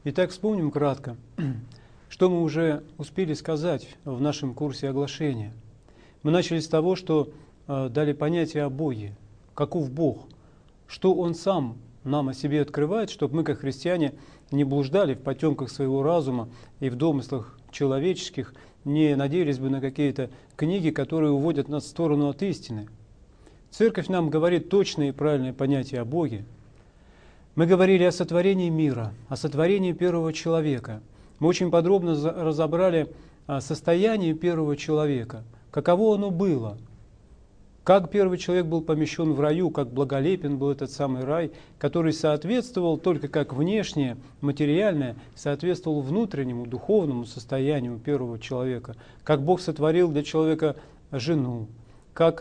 Итак, вспомним кратко, что мы уже успели сказать в нашем курсе оглашения. Мы начали с того, что дали понятие о Боге, каков Бог, что Он сам нам о себе открывает, чтобы мы, как христиане, не блуждали в потемках своего разума и в домыслах человеческих, не надеялись бы на какие-то книги, которые уводят нас в сторону от истины. Церковь нам говорит точное и правильное понятие о Боге. Мы говорили о сотворении мира, о сотворении первого человека. Мы очень подробно разобрали состояние первого человека, каково оно было, как первый человек был помещен в раю, как благолепен был этот самый рай, который соответствовал только как внешнее, материальное, соответствовал внутреннему, духовному состоянию первого человека, как Бог сотворил для человека жену, как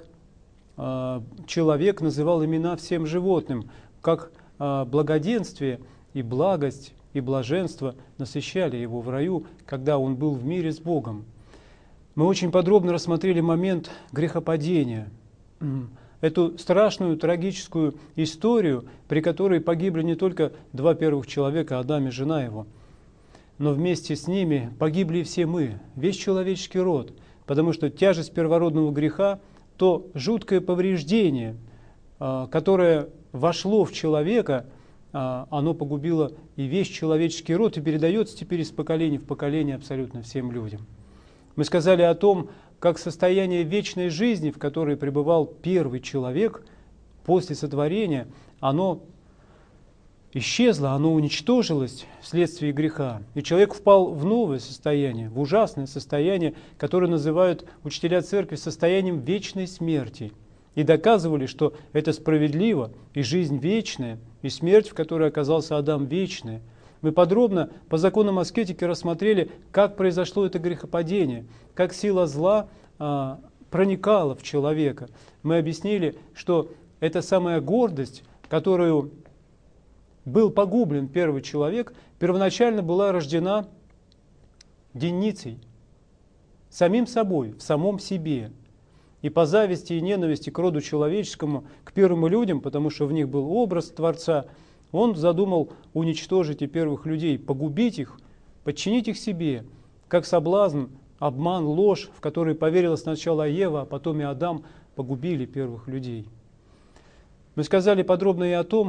человек называл имена всем животным, как благоденствие и благость и блаженство насыщали его в раю, когда он был в мире с Богом. Мы очень подробно рассмотрели момент грехопадения, эту страшную трагическую историю, при которой погибли не только два первых человека, Адам и жена его, но вместе с ними погибли и все мы, весь человеческий род, потому что тяжесть первородного греха, то жуткое повреждение, которое вошло в человека, оно погубило и весь человеческий род и передается теперь из поколения в поколение абсолютно всем людям. Мы сказали о том, как состояние вечной жизни, в которой пребывал первый человек после сотворения, оно исчезло, оно уничтожилось вследствие греха. И человек впал в новое состояние, в ужасное состояние, которое называют учителя церкви состоянием вечной смерти. И доказывали, что это справедливо, и жизнь вечная, и смерть, в которой оказался Адам, вечная. Мы подробно по законам аскетики рассмотрели, как произошло это грехопадение, как сила зла проникала в человека. Мы объяснили, что эта самая гордость, которую был погублен первый человек, первоначально была рождена денницей, самим собой, в самом себе. И по зависти и ненависти к роду человеческому, к первым людям, потому что в них был образ Творца, он задумал уничтожить и первых людей, погубить их, подчинить их себе, как соблазн, обман, ложь, в который поверила сначала Ева, а потом и Адам, погубили первых людей. Мы сказали подробно и о том,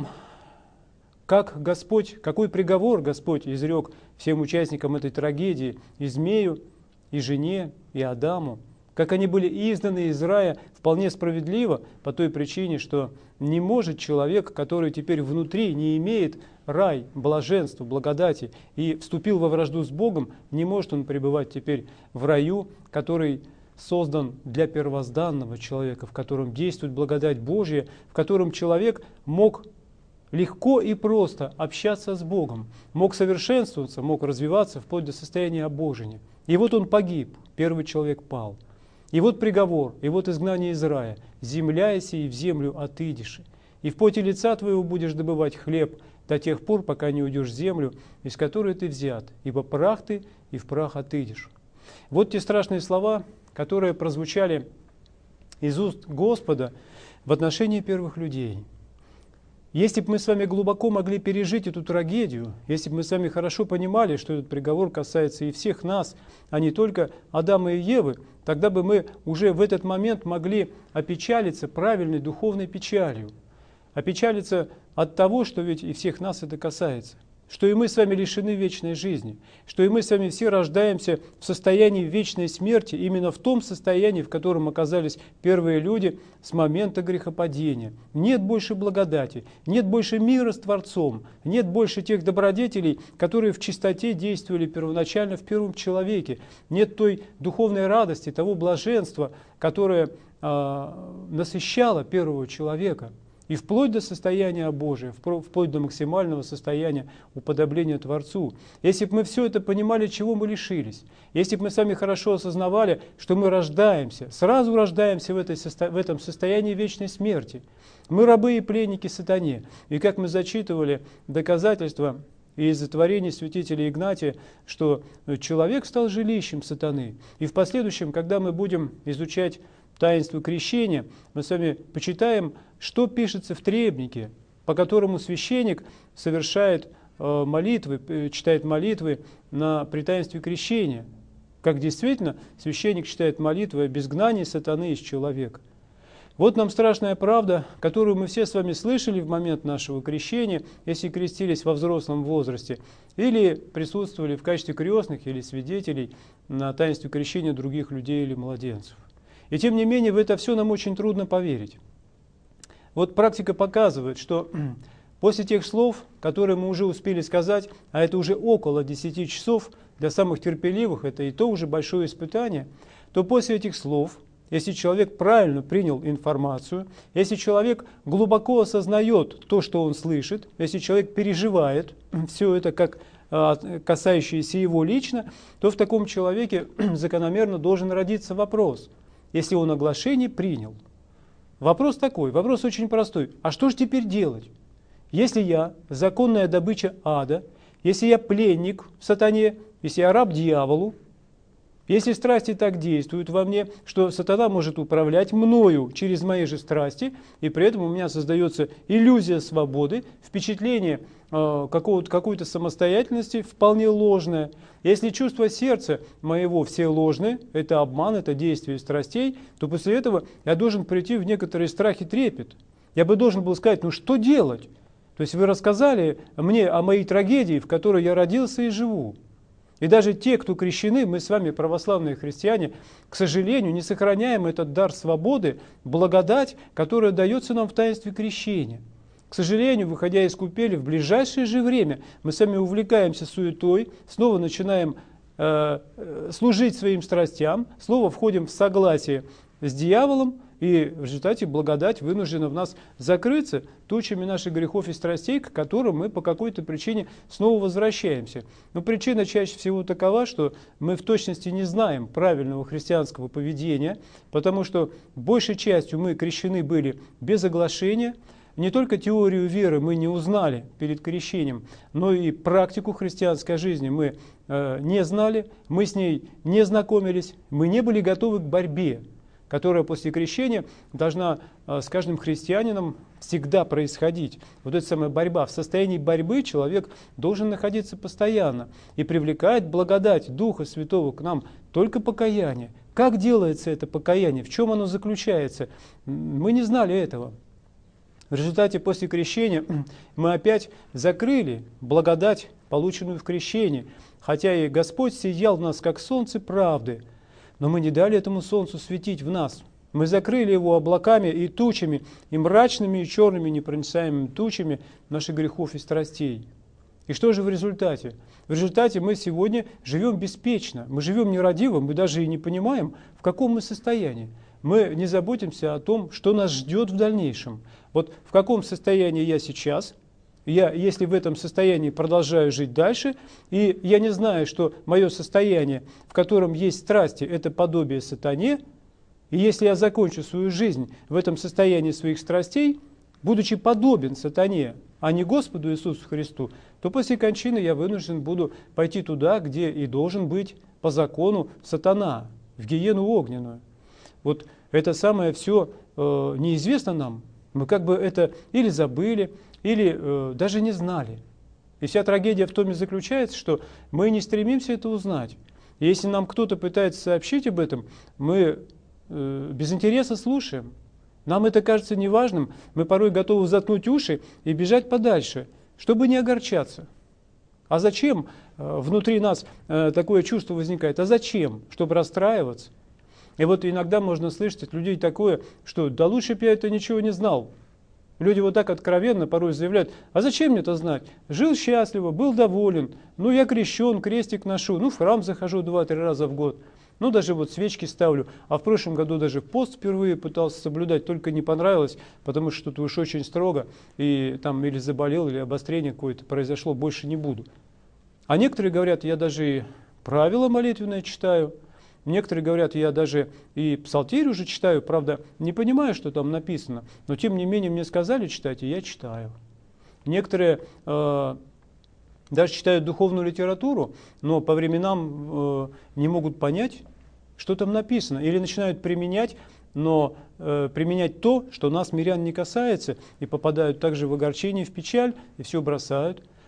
как Господь, какой приговор Господь изрек всем участникам этой трагедии, и змею, и жене, и Адаму, как они были изгнаны из рая вполне справедливо по той причине, что не может человек, который теперь внутри не имеет рай, блаженства, благодати и вступил во вражду с Богом, не может он пребывать теперь в раю, который создан для первозданного человека, в котором действует благодать Божья, в котором человек мог легко и просто общаться с Богом, мог совершенствоваться, мог развиваться вплоть до состояния обожения. И вот он погиб, первый человек пал. И вот приговор, и вот изгнание из рая. Земля сей в землю отыдешь, и в поте лица твоего будешь добывать хлеб до тех пор, пока не уйдешь в землю, из которой ты взят, ибо прах ты, и в прах отыдешь. Вот те страшные слова, которые прозвучали из уст Господа в отношении первых людей. Если бы мы с вами глубоко могли пережить эту трагедию, если бы мы с вами хорошо понимали, что этот приговор касается и всех нас, а не только Адама и Евы, тогда бы мы уже в этот момент могли опечалиться правильной духовной печалью. Опечалиться от того, что ведь и всех нас это касается. Что и мы с вами лишены вечной жизни, что и мы с вами все рождаемся в состоянии вечной смерти, именно в том состоянии, в котором оказались первые люди с момента грехопадения. Нет больше благодати, нет больше мира с Творцом, нет больше тех добродетелей, которые в чистоте действовали первоначально в первом человеке, нет той духовной радости, того блаженства, которое насыщало первого человека. И вплоть до состояния Божия, вплоть до максимального состояния уподобления Творцу. Если бы мы все это понимали, чего мы лишились, если бы мы сами хорошо осознавали, что мы рождаемся, сразу рождаемся в этом состоянии вечной смерти. Мы рабы и пленники сатане. И как мы зачитывали доказательства из творений святителя Игнатия, что человек стал жилищем сатаны. И в последующем, когда мы будем изучать таинство крещения, мы с вами почитаем, что пишется в требнике, по которому священник совершает молитвы, читает молитвы при таинстве крещения, как действительно священник читает молитвы об изгнании сатаны из человека. Вот нам страшная правда, которую мы все с вами слышали в момент нашего крещения, если крестились во взрослом возрасте, или присутствовали в качестве крестных или свидетелей на таинстве крещения других людей или младенцев. И тем не менее, в это все нам очень трудно поверить. Вот практика показывает, что после тех слов, которые мы уже успели сказать, а это уже около 10 часов, для самых терпеливых это и то уже большое испытание, то после этих слов, если человек правильно принял информацию, если человек глубоко осознает то, что он слышит, если человек переживает все это как касающееся его лично, то в таком человеке закономерно должен родиться вопрос, если он оглашение принял. Вопрос такой, вопрос очень простой. А что же теперь делать? Если я законная добыча ада, если я пленник сатане, если я раб дьяволу, если страсти так действуют во мне, что сатана может управлять мною через мои же страсти, и при этом у меня создается иллюзия свободы, впечатление какой-то самостоятельности вполне ложное. Если чувства сердца моего все ложные, это обман, это действие страстей, то после этого я должен прийти в некоторый страх и трепет. Я бы должен был сказать, ну что делать? То есть вы рассказали мне о моей трагедии, в которой я родился и живу. И даже те, кто крещены, мы с вами, православные христиане, к сожалению, не сохраняем этот дар свободы, благодать, которая дается нам в таинстве крещения. К сожалению, выходя из купели, в ближайшее же время мы сами увлекаемся суетой, снова начинаем служить своим страстям, снова входим в согласие с дьяволом, и в результате благодать вынуждена в нас закрыться тучами наших грехов и страстей, к которым мы по какой-то причине снова возвращаемся. Но причина чаще всего такова, что мы в точности не знаем правильного христианского поведения, потому что большей частью мы крещены были без оглашения. Не только теорию веры мы не узнали перед крещением, но и практику христианской жизни мы не знали, мы с ней не знакомились, мы не были готовы к борьбе, которая после крещения должна с каждым христианином всегда происходить. Вот эта самая борьба. В состоянии борьбы человек должен находиться постоянно. И привлекает благодать Духа Святого к нам только покаяние. Как делается это покаяние? В чем оно заключается? Мы не знали этого. В результате после крещения мы опять закрыли благодать, полученную в крещении. Хотя и Господь сиял в нас, как солнце правды, но мы не дали этому солнцу светить в нас. Мы закрыли его облаками и тучами, и мрачными, и черными, непроницаемыми тучами наших грехов и страстей. И что же в результате? В результате мы сегодня живем беспечно, мы живем нерадиво, мы даже и не понимаем, в каком мы состоянии. Мы не заботимся о том, что нас ждет в дальнейшем. Вот в каком состоянии я сейчас, если в этом состоянии продолжаю жить дальше, и я не знаю, что мое состояние, в котором есть страсти, это подобие сатане, и если я закончу свою жизнь в этом состоянии своих страстей, будучи подобен сатане, а не Господу Иисусу Христу, то после кончины я вынужден буду пойти туда, где и должен быть по закону сатана, в гиену огненную. Вот это самое все неизвестно нам. Мы как бы это или забыли, или даже не знали. И вся трагедия в том и заключается, что мы не стремимся это узнать. И если нам кто-то пытается сообщить об этом, мы без интереса слушаем. Нам это кажется неважным, мы порой готовы заткнуть уши и бежать подальше, чтобы не огорчаться. А зачем внутри нас такое чувство возникает? А зачем? Чтобы расстраиваться. И вот иногда можно слышать от людей такое, что да лучше бы я это ничего не знал. Люди вот так откровенно порой заявляют, а зачем мне это знать? Жил счастливо, был доволен, ну я крещен, крестик ношу, ну в храм захожу 2-3 раза в год, ну даже вот свечки ставлю, а в прошлом году даже пост впервые пытался соблюдать, только не понравилось, потому что тут уж очень строго, и там или заболел, или обострение какое-то произошло, больше не буду. А некоторые говорят, я даже и правила молитвенное читаю. Некоторые говорят, я даже и псалтирь уже читаю, правда, не понимаю, что там написано, но тем не менее мне сказали читать, и я читаю. Некоторые даже читают духовную литературу, но по временам не могут понять, что там написано, или начинают применять, но применять то, что нас, мирян, не касается, и попадают также в огорчение, в печаль, и все бросают.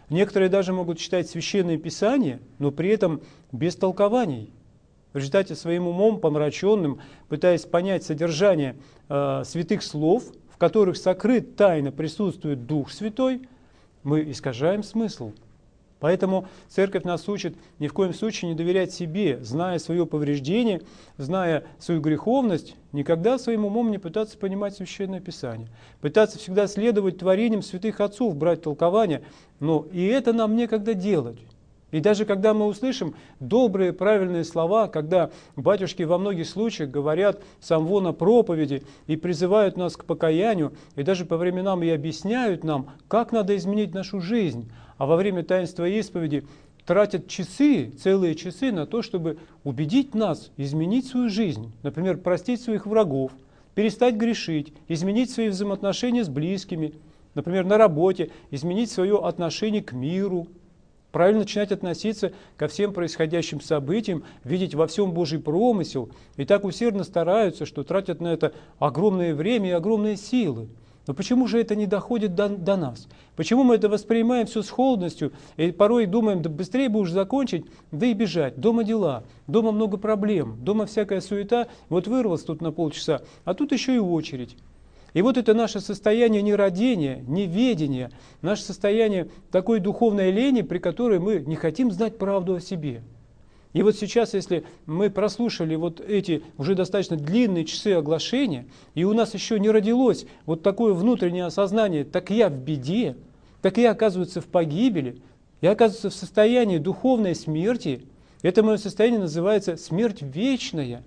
Некоторые даже могут читать Священное Писание, но при этом без толкований. В результате своим умом помраченным, пытаясь понять содержание святых слов, в которых сокрыт тайно присутствует Дух Святой, мы искажаем смысл. Поэтому Церковь нас учит ни в коем случае не доверять себе, зная свое повреждение, зная свою греховность, никогда своим умом не пытаться понимать Священное Писание. Пытаться всегда следовать творениям святых отцов, брать толкования, но и это нам некогда делать. И даже когда мы услышим добрые, правильные слова, когда батюшки во многих случаях говорят самвона проповеди и призывают нас к покаянию, и даже по временам и объясняют нам, как надо изменить нашу жизнь, а во время таинства исповеди тратят часы, целые часы на то, чтобы убедить нас изменить свою жизнь, например, простить своих врагов, перестать грешить, изменить свои взаимоотношения с близкими, например, на работе, изменить свое отношение к миру, правильно начинать относиться ко всем происходящим событиям, видеть во всем Божий промысел, и так усердно стараются, что тратят на это огромное время и огромные силы. Но почему же это не доходит до нас? Почему мы это воспринимаем все с холодностью и порой думаем, да быстрее бы уж закончить, да и бежать. Дома дела, дома много проблем, дома всякая суета, вот вырвался тут на полчаса, а тут еще и очередь. И вот это наше состояние нерадения, неведения, наше состояние такой духовной лени, при которой мы не хотим знать правду о себе. И вот сейчас, если мы прослушали вот эти уже достаточно длинные часы оглашения, и у нас еще не родилось вот такое внутреннее осознание, так я в беде, так я, оказывается, в погибели, я, оказывается, в состоянии духовной смерти, это мое состояние называется смерть вечная.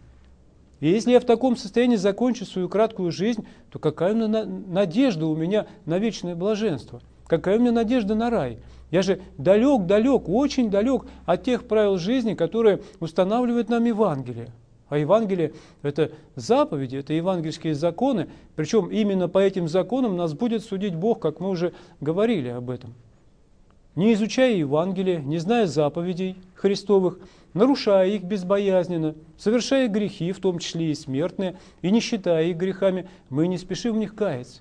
И если я в таком состоянии закончу свою краткую жизнь, то какая надежда у меня на вечное блаженство? Какая у меня надежда на рай? Я же далек, очень далек от тех правил жизни, которые устанавливает нам Евангелие. А Евангелие – это заповеди, это евангельские законы. Причем именно по этим законам нас будет судить Бог, как мы уже говорили об этом. Не изучая Евангелие, не зная заповедей Христовых, нарушая их безбоязненно, совершая грехи, в том числе и смертные, и не считая их грехами, мы не спешим в них каяться.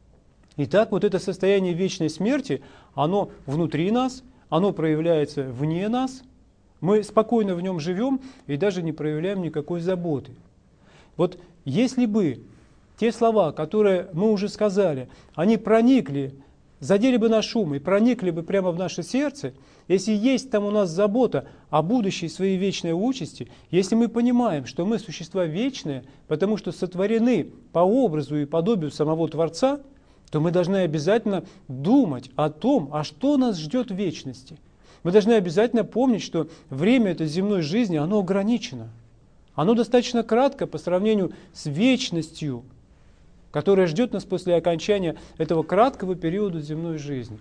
Итак, вот это состояние вечной смерти, оно внутри нас, оно проявляется вне нас, мы спокойно в нем живем и даже не проявляем никакой заботы. Вот если бы те слова, которые мы уже сказали, они проникли, задели бы наш ум и проникли бы прямо в наше сердце, если есть там у нас забота о будущей своей вечной участи, если мы понимаем, что мы существа вечные, потому что сотворены по образу и подобию самого Творца, то мы должны обязательно думать о том, а что нас ждет в вечности. Мы должны обязательно помнить, что время этой земной жизни, оно ограничено. Оно достаточно кратко по сравнению с вечностью, которая ждет нас после окончания этого краткого периода земной жизни.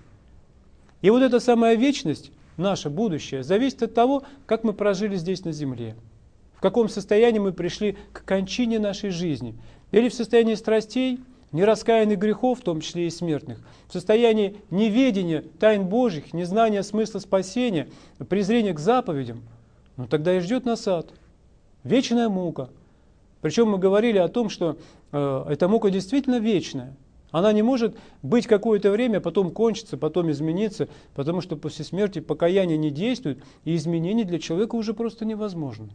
И вот эта самая вечность, наше будущее, зависит от того, как мы прожили здесь на земле, в каком состоянии мы пришли к кончине нашей жизни. Или в состоянии страстей, нераскаянных грехов, в том числе и смертных, в состоянии неведения тайн Божьих, незнания смысла спасения, презрения к заповедям, ну тогда и ждет нас ад, вечная мука. Причем мы говорили о том, что эта мука действительно вечная. Она не может быть какое-то время, потом кончиться, потом измениться, потому что после смерти покаяние не действует, и изменения для человека уже просто невозможны.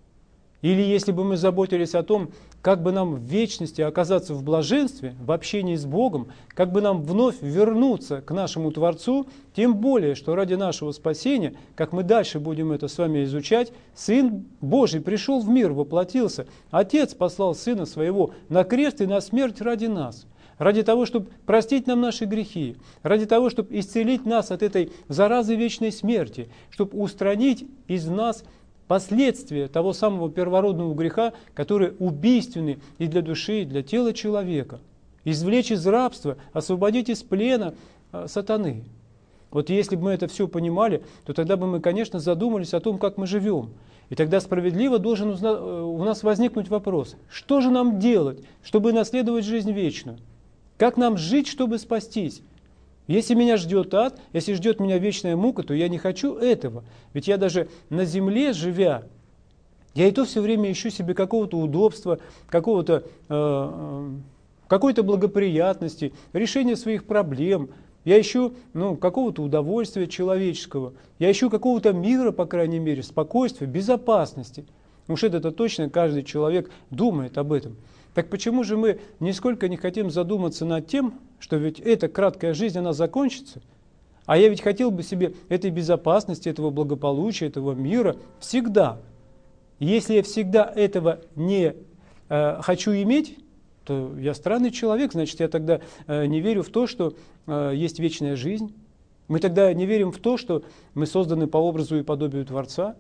Или если бы мы заботились о том, как бы нам в вечности оказаться в блаженстве, в общении с Богом, как бы нам вновь вернуться к нашему Творцу, тем более, что ради нашего спасения, как мы дальше будем это с вами изучать, Сын Божий пришел в мир, воплотился, Отец послал Сына Своего на крест и на смерть ради нас, ради того, чтобы простить нам наши грехи, ради того, чтобы исцелить нас от этой заразы вечной смерти, чтобы устранить из нас последствия того самого первородного греха, который убийственный и для души, и для тела человека. Извлечь из рабства, освободить из плена сатаны. Вот если бы мы это все понимали, то тогда бы мы, конечно, задумались о том, как мы живем. И тогда справедливо должен у нас возникнуть вопрос, что же нам делать, чтобы наследовать жизнь вечную? Как нам жить, чтобы спастись? Если меня ждет ад, если ждет меня вечная мука, то я не хочу этого. Ведь я даже на земле живя, я и то все время ищу себе какого-то удобства, какой-то благоприятности, решения своих проблем. Я ищу какого-то удовольствия человеческого. Я ищу какого-то мира, по крайней мере, спокойствия, безопасности. Уж это точно каждый человек думает об этом. Так почему же мы нисколько не хотим задуматься над тем, что ведь эта краткая жизнь, она закончится? А я ведь хотел бы себе этой безопасности, этого благополучия, этого мира всегда. Если я всегда этого не хочу иметь, то я странный человек, значит, я тогда не верю в то, что есть вечная жизнь. Мы тогда не верим в то, что мы созданы по образу и подобию Творца.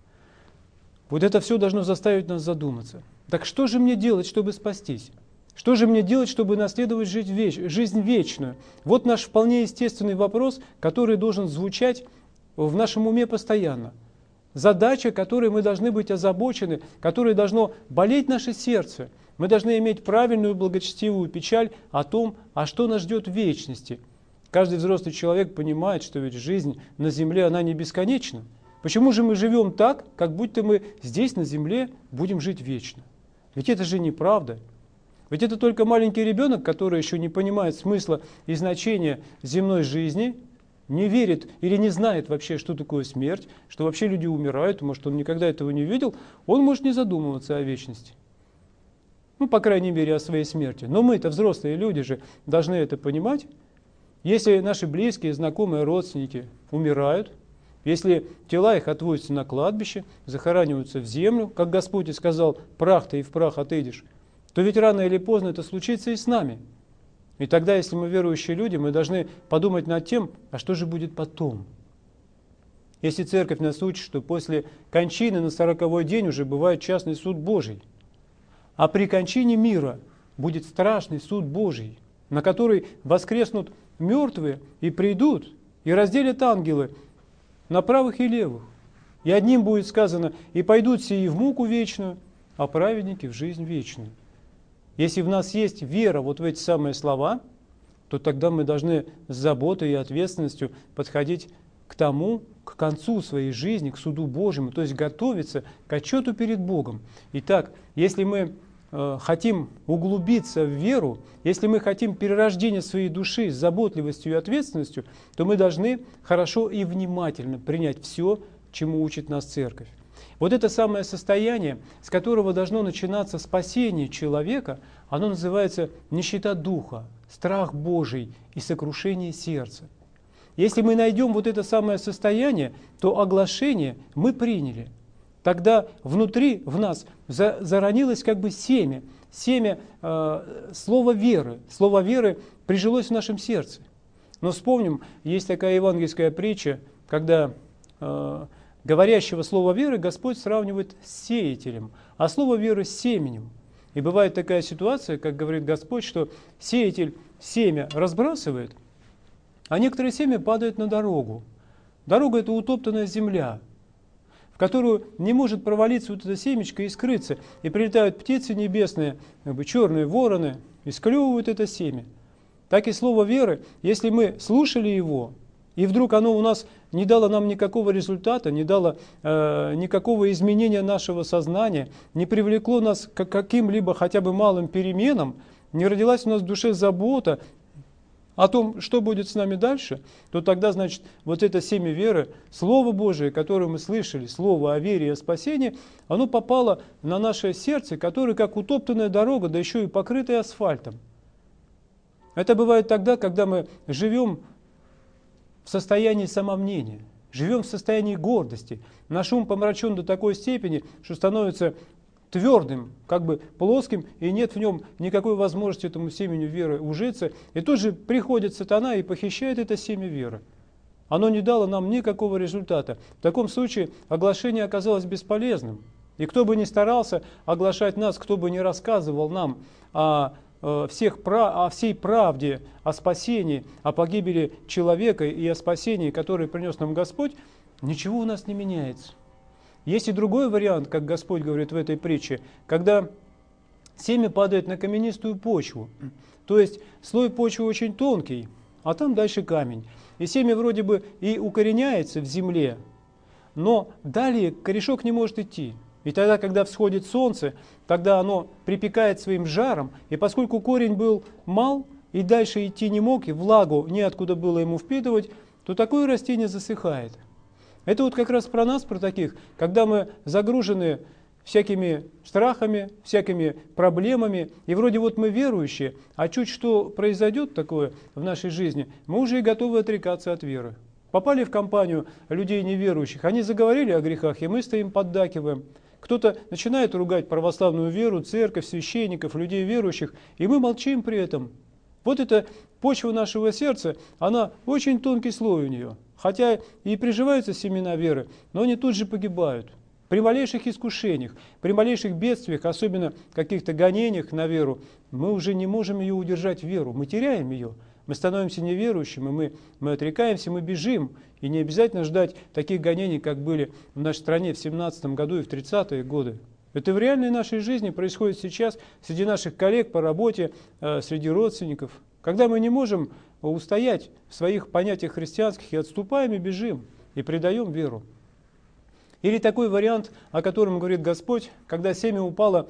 Вот это все должно заставить нас задуматься. Так что же мне делать, чтобы спастись? Что же мне делать, чтобы наследовать жизнь вечную? Вот наш вполне естественный вопрос, который должен звучать в нашем уме постоянно. Задача, которой мы должны быть озабочены, которой должно болеть наше сердце. Мы должны иметь правильную благочестивую печаль о том, а что нас ждет в вечности. Каждый взрослый человек понимает, что ведь жизнь на земле, она не бесконечна. Почему же мы живем так, как будто мы здесь на земле будем жить вечно? Ведь это же неправда. Ведь это только маленький ребенок, который еще не понимает смысла и значения земной жизни, не верит или не знает вообще, что такое смерть, что вообще люди умирают, может, он никогда этого не видел, он может не задумываться о вечности. По крайней мере, о своей смерти. Но мы-то, взрослые люди же, должны это понимать. Если наши близкие, знакомые, родственники умирают, если тела их отводятся на кладбище, захораниваются в землю, как Господь и сказал, прах ты и в прах отойдешь, то ведь рано или поздно это случится и с нами. И тогда, если мы верующие люди, мы должны подумать над тем, а что же будет потом. Если церковь нас учит, что после кончины на 40-й день уже бывает частный суд Божий, а при кончине мира будет страшный суд Божий, на который воскреснут мертвые и придут, и разделят ангелы на правых и левых. И одним будет сказано, и пойдут сии в муку вечную, а праведники в жизнь вечную. Если в нас есть вера вот в эти самые слова, то тогда мы должны с заботой и ответственностью подходить к концу своей жизни, к суду Божьему, то есть готовиться к отчету перед Богом. Итак, если мы хотим углубиться в веру, если мы хотим перерождения своей души с заботливостью и ответственностью, то мы должны хорошо и внимательно принять все, чему учит нас Церковь. Вот это самое состояние, с которого должно начинаться спасение человека, оно называется нищета духа, страх Божий и сокрушение сердца. Если мы найдем вот это самое состояние, то оглашение мы приняли. Тогда внутри в нас заронилось как бы семя слова веры. Слово веры прижилось в нашем сердце. Но вспомним, есть такая евангельская притча, когда говорящего слова веры Господь сравнивает с сеятелем, а слово веры с семенем. И бывает такая ситуация, как говорит Господь, что сеятель семя разбрасывает, а некоторые семя падают на дорогу. Дорога – это утоптанная земля, в которую не может провалиться вот это семечко и скрыться. И прилетают птицы небесные, черные вороны, и склевывают это семя. Так и слово веры, если мы слушали его, и вдруг оно у нас не дало нам никакого результата, не дало никакого изменения нашего сознания, не привлекло нас к каким-либо хотя бы малым переменам, не родилась у нас в душе забота о том, что будет с нами дальше, то тогда, значит, вот это семя веры, Слово Божие, которое мы слышали, Слово о вере и о спасении, оно попало на наше сердце, которое как утоптанная дорога, да еще и покрытая асфальтом. Это бывает тогда, когда мы живем в состоянии самомнения, живем в состоянии гордости. Наш ум помрачен до такой степени, что становится твердым, как бы плоским, и нет в нем никакой возможности этому семени веры ужиться. И тут же приходит сатана и похищает это семя веры. Оно не дало нам никакого результата. В таком случае оглашение оказалось бесполезным. И кто бы ни старался оглашать нас, кто бы ни рассказывал нам о всей правде, о спасении, о погибели человека и о спасении, которое принес нам Господь, ничего у нас не меняется. Есть и другой вариант, как Господь говорит в этой притче, когда семя падает на каменистую почву. То есть слой почвы очень тонкий, а там дальше камень. И семя вроде бы и укореняется в земле, но далее корешок не может идти. И тогда, когда всходит солнце, тогда оно припекает своим жаром, и поскольку корень был мал, и дальше идти не мог, и влагу неоткуда было ему впитывать, то такое растение засыхает. Это вот как раз про нас, про таких, когда мы загружены всякими страхами, всякими проблемами, и вроде вот мы верующие, а чуть что произойдет такое в нашей жизни, мы уже и готовы отрекаться от веры. Попали в компанию людей неверующих, они заговорили о грехах, и мы стоим поддакиваем. Кто-то начинает ругать православную веру, церковь, священников, людей верующих, и мы молчим при этом. Вот эта почва нашего сердца, она очень тонкий слой у нее. Хотя и приживаются семена веры, но они тут же погибают. При малейших искушениях, при малейших бедствиях, особенно каких-то гонениях на веру, мы уже не можем ее удержать веру, мы теряем ее. Мы становимся неверующими, мы отрекаемся, мы бежим. И не обязательно ждать таких гонений, как были в нашей стране в 17 году и в 30-е годы. Это в реальной нашей жизни происходит сейчас среди наших коллег по работе, среди родственников. Когда мы не можем устоять в своих понятиях христианских и отступаем и бежим, и предаем веру. Или такой вариант, о котором говорит Господь, когда семя упало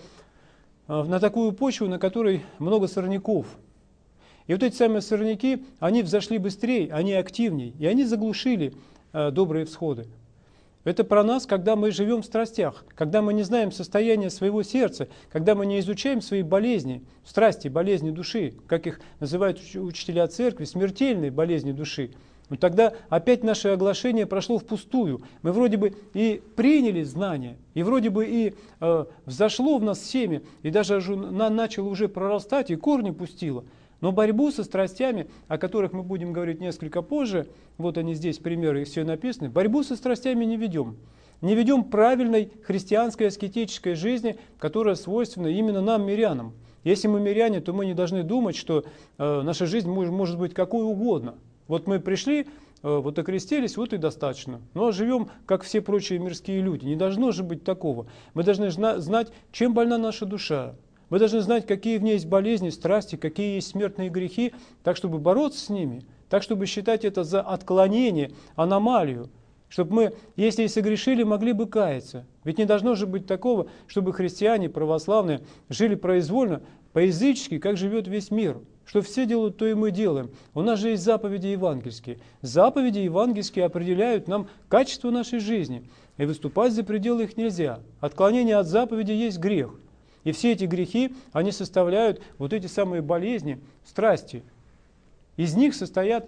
на такую почву, на которой много сорняков. И вот эти самые сорняки, они взошли быстрее, они активнее, и они заглушили добрые всходы. Это про нас, когда мы живем в страстях, когда мы не знаем состояние своего сердца, когда мы не изучаем свои болезни, страсти, болезни души, как их называют учителя церкви, смертельные болезни души. Но тогда опять наше оглашение прошло впустую. Мы вроде бы и приняли знания, и вроде бы и взошло в нас семя, и даже начало уже прорастать, и корни пустило. Но борьбу со страстями, о которых мы будем говорить несколько позже, вот они здесь примеры, их все написаны, борьбу со страстями не ведем. Не ведем правильной христианской аскетической жизни, которая свойственна именно нам, мирянам. Если мы миряне, то мы не должны думать, что наша жизнь может быть какой угодно. Вот мы пришли, вот окрестились, вот и достаточно. Но живем, как все прочие мирские люди. Не должно же быть такого. Мы должны знать, чем больна наша душа. Мы должны знать, какие в ней есть болезни, страсти, какие есть смертные грехи, так, чтобы бороться с ними, так, чтобы считать это за отклонение, аномалию, чтобы мы, если и согрешили, могли бы каяться. Ведь не должно же быть такого, чтобы христиане, православные, жили произвольно, по-язычески, как живет весь мир. Что все делают, то и мы делаем. У нас же есть заповеди евангельские. Заповеди евангельские определяют нам качество нашей жизни. И выступать за пределы их нельзя. Отклонение от заповеди есть грех. И все эти грехи, они составляют вот эти самые болезни, страсти. Из них состоит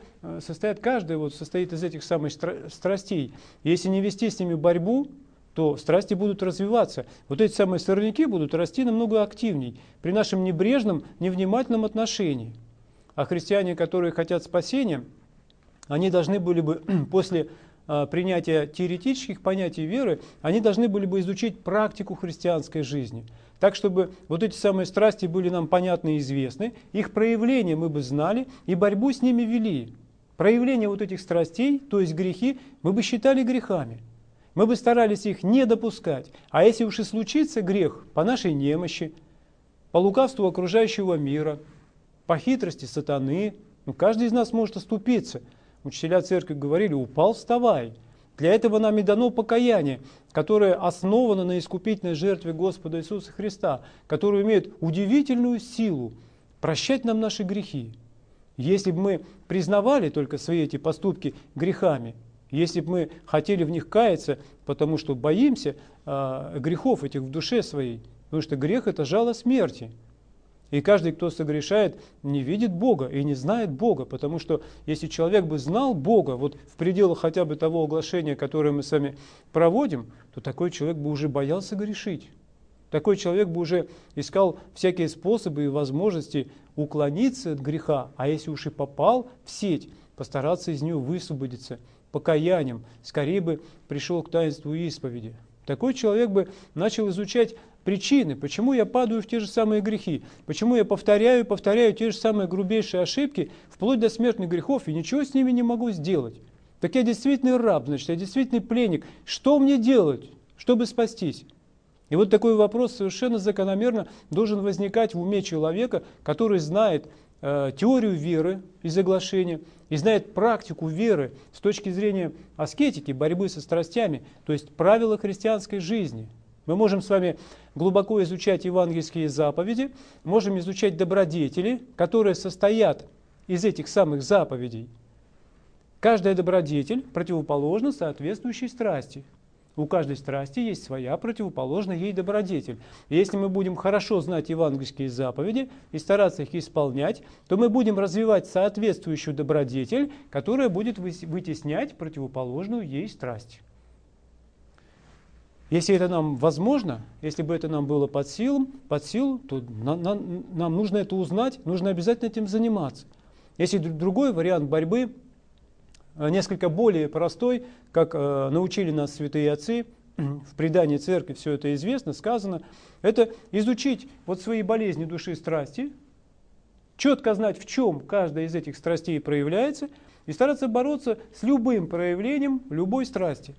из этих самых страстей. Если не вести с ними борьбу, то страсти будут развиваться. Вот эти самые сорняки будут расти намного активней при нашем небрежном, невнимательном отношении. А христиане, которые хотят спасения, они должны были бы после принятия теоретических понятий веры, они должны были бы изучить практику христианской жизни. Так, чтобы вот эти самые страсти были нам понятны и известны, их проявления мы бы знали и борьбу с ними вели. Проявление вот этих страстей, то есть грехи, мы бы считали грехами. Мы бы старались их не допускать. А если уж и случится грех по нашей немощи, по лукавству окружающего мира, по хитрости сатаны, каждый из нас может оступиться. Учителя церкви говорили: упал, вставай. Для этого нам и дано покаяние, которое основано на искупительной жертве Господа Иисуса Христа, которое имеет удивительную силу прощать нам наши грехи. Если бы мы признавали только свои эти поступки грехами, если бы мы хотели в них каяться, потому что боимся грехов этих в душе своей, потому что грех – это жало смерти. И каждый, кто согрешает, не видит Бога и не знает Бога, потому что если человек бы знал Бога, вот в пределах хотя бы того оглашения, которое мы сами проводим, то такой человек бы уже боялся грешить. Такой человек бы уже искал всякие способы и возможности уклониться от греха, а если уж и попал в сеть, постараться из нее высвободиться покаянием, скорее бы пришел к таинству исповеди. Такой человек бы начал изучать причины, почему я падаю в те же самые грехи, почему я повторяю те же самые грубейшие ошибки, вплоть до смертных грехов, и ничего с ними не могу сделать. Так я действительно раб, значит, я действительно пленник. Что мне делать, чтобы спастись? И вот такой вопрос совершенно закономерно должен возникать в уме человека, который знает теорию веры из оглашения и знает практику веры с точки зрения аскетики, борьбы со страстями, то есть правила христианской жизни. Мы можем с вами глубоко изучать евангельские заповеди, можем изучать добродетели, которые состоят из этих самых заповедей. Каждая добродетель противоположна соответствующей страсти. У каждой страсти есть своя противоположная ей добродетель. И если мы будем хорошо знать евангельские заповеди и стараться их исполнять, то мы будем развивать соответствующую добродетель, которая будет вытеснять противоположную ей страсть. Если это нам возможно, если бы это нам было под силу, то нам нужно это узнать, нужно обязательно этим заниматься. Если другой вариант борьбы, несколько более простой, как научили нас святые отцы, в предании церкви все это известно, сказано, это изучить вот свои болезни души и страсти, четко знать, в чем каждая из этих страстей проявляется, и стараться бороться с любым проявлением любой страсти.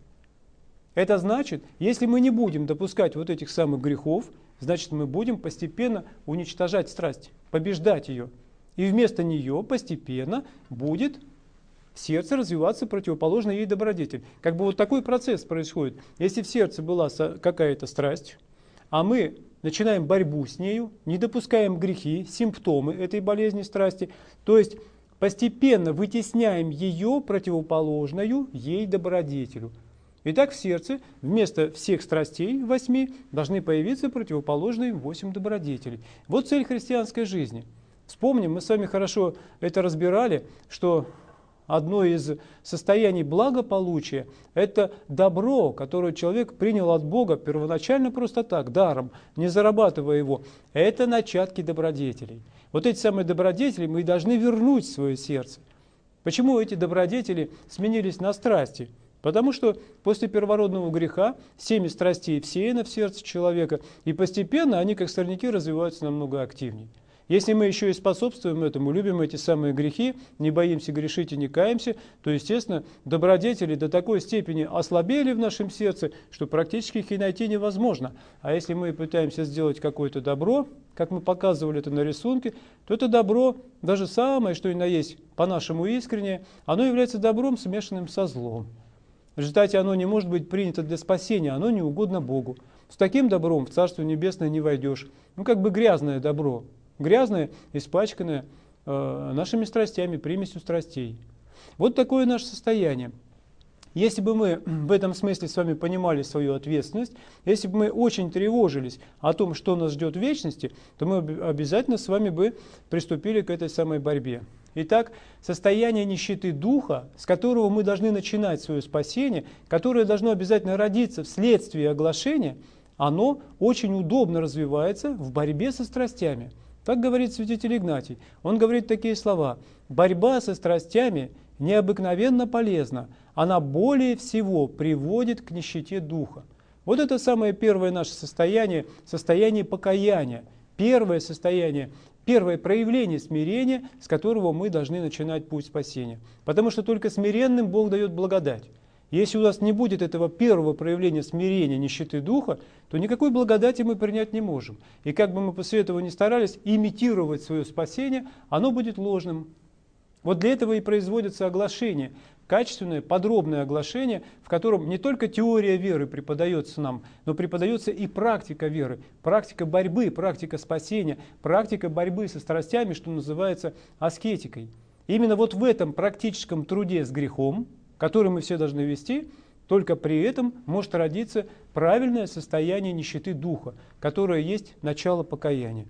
Это значит, если мы не будем допускать вот этих самых грехов, значит, мы будем постепенно уничтожать страсть, побеждать ее. И вместо нее постепенно будет в сердце развиваться противоположная ей добродетель. Как бы вот такой процесс происходит. Если в сердце была какая-то страсть, а мы начинаем борьбу с нею, не допускаем грехи, симптомы этой болезни страсти, то есть постепенно вытесняем ее противоположную ей добродетелю. Итак, в сердце вместо всех страстей 8 должны появиться противоположные 8 добродетелей. Вот цель христианской жизни. Вспомним, мы с вами хорошо это разбирали, что одно из состояний благополучия – это добро, которое человек принял от Бога первоначально просто так, даром, не зарабатывая его. Это начатки добродетелей. Вот эти самые добродетели мы должны вернуть в свое сердце. Почему эти добродетели сменились на страсти? Потому что после первородного греха 7 страстей всеяно в сердце человека, и постепенно они, как сорняки, развиваются намного активнее. Если мы еще и способствуем этому, любим эти самые грехи, не боимся грешить и не каемся, то, естественно, добродетели до такой степени ослабели в нашем сердце, что практически их и найти невозможно. А если мы пытаемся сделать какое-то добро, как мы показывали это на рисунке, то это добро, даже самое, что ни на есть, по-нашему искреннее, оно является добром, смешанным со злом. В результате оно не может быть принято для спасения, оно не угодно Богу. С таким добром в Царство Небесное не войдешь. Как бы грязное добро. Грязное, испачканное нашими страстями, примесью страстей. Вот такое наше состояние. Если бы мы в этом смысле с вами понимали свою ответственность, если бы мы очень тревожились о том, что нас ждет в вечности, то мы обязательно с вами бы приступили к этой самой борьбе. Итак, состояние нищеты духа, с которого мы должны начинать свое спасение, которое должно обязательно родиться вследствие оглашения, оно очень удобно развивается в борьбе со страстями. Так говорит святитель Игнатий. Он говорит такие слова: «Борьба со страстями необыкновенно полезна, она более всего приводит к нищете духа». Вот это самое первое наше состояние, состояние покаяния, первое состояние, первое проявление смирения, с которого мы должны начинать путь спасения. Потому что только смиренным Бог дает благодать. Если у нас не будет этого первого проявления смирения, нищеты духа, то никакой благодати мы принять не можем. И как бы мы после этого ни старались имитировать свое спасение, оно будет ложным. Вот для этого и производится оглашение, качественное, подробное оглашение, в котором не только теория веры преподается нам, но преподается и практика веры, практика борьбы, практика спасения, практика борьбы со страстями, что называется аскетикой. Именно вот в этом практическом труде с грехом, который мы все должны вести, только при этом может родиться правильное состояние нищеты духа, которое есть начало покаяния.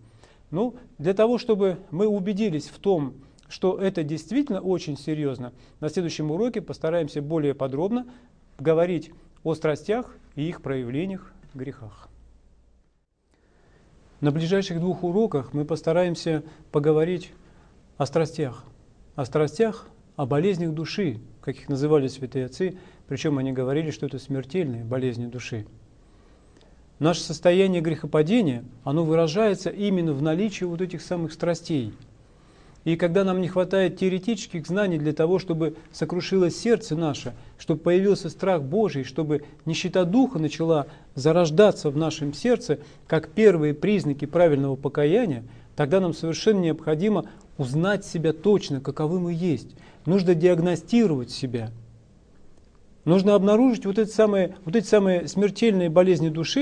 Для того, чтобы мы убедились в том, что это действительно очень серьезно, на следующем уроке постараемся более подробно говорить о страстях и их проявлениях в грехах. На ближайших 2 уроках мы постараемся поговорить о страстях, о болезнях души, как их называли святые отцы, причем они говорили, что это смертельные болезни души. Наше состояние грехопадения, оно выражается именно в наличии вот этих самых страстей. И когда нам не хватает теоретических знаний для того, чтобы сокрушилось сердце наше, чтобы появился страх Божий, чтобы нищета духа начала зарождаться в нашем сердце, как первые признаки правильного покаяния, тогда нам совершенно необходимо узнать себя точно, каковы мы есть. Нужно диагностировать себя. Нужно обнаружить вот эти самые смертельные болезни души,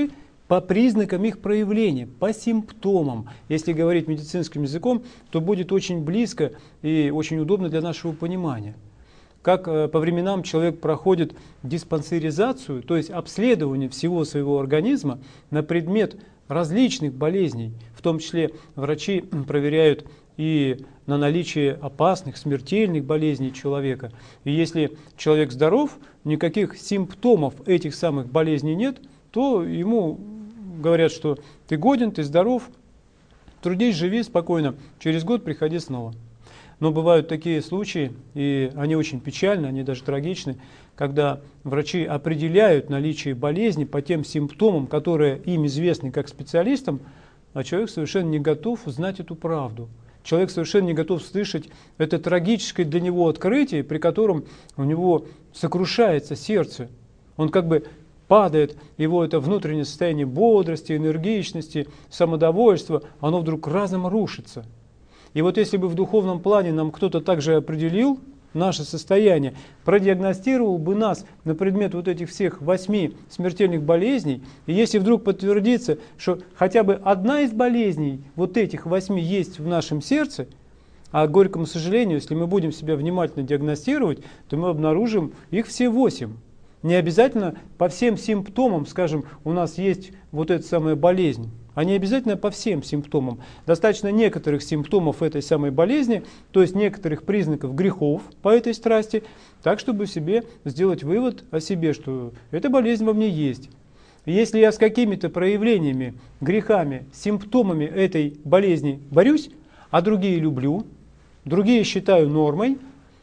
по признакам их проявления, по симптомам. Если говорить медицинским языком, то будет очень близко и очень удобно для нашего понимания. Как по временам человек проходит диспансеризацию, то есть обследование всего своего организма на предмет различных болезней, в том числе врачи проверяют и на наличие опасных, смертельных болезней человека. И если человек здоров, никаких симптомов этих самых болезней нет, то ему говорят, что ты годен, ты здоров, трудись, живи спокойно, через год приходи снова. Но бывают такие случаи, и они очень печальны, они даже трагичны, когда врачи определяют наличие болезни по тем симптомам, которые им известны как специалистам, а человек совершенно не готов знать эту правду. Человек совершенно не готов слышать это трагическое для него открытие, при котором у него сокрушается сердце. Он как бы падает, его это внутреннее состояние бодрости, энергичности, самодовольства, оно вдруг разом рушится. И вот если бы в духовном плане нам кто-то также определил наше состояние, продиагностировал бы нас на предмет вот этих всех 8 смертельных болезней, и если вдруг подтвердится, что хотя бы одна из болезней вот этих 8 есть в нашем сердце, а к горькому сожалению, если мы будем себя внимательно диагностировать, то мы обнаружим их все 8. Не обязательно по всем симптомам, скажем, у нас есть вот эта самая болезнь. А не обязательно по всем симптомам. Достаточно некоторых симптомов этой самой болезни, то есть некоторых признаков грехов по этой страсти, так, чтобы себе сделать вывод о себе, что эта болезнь во мне есть. И если я с какими-то проявлениями, грехами, симптомами этой болезни борюсь, а другие люблю, другие считаю нормой,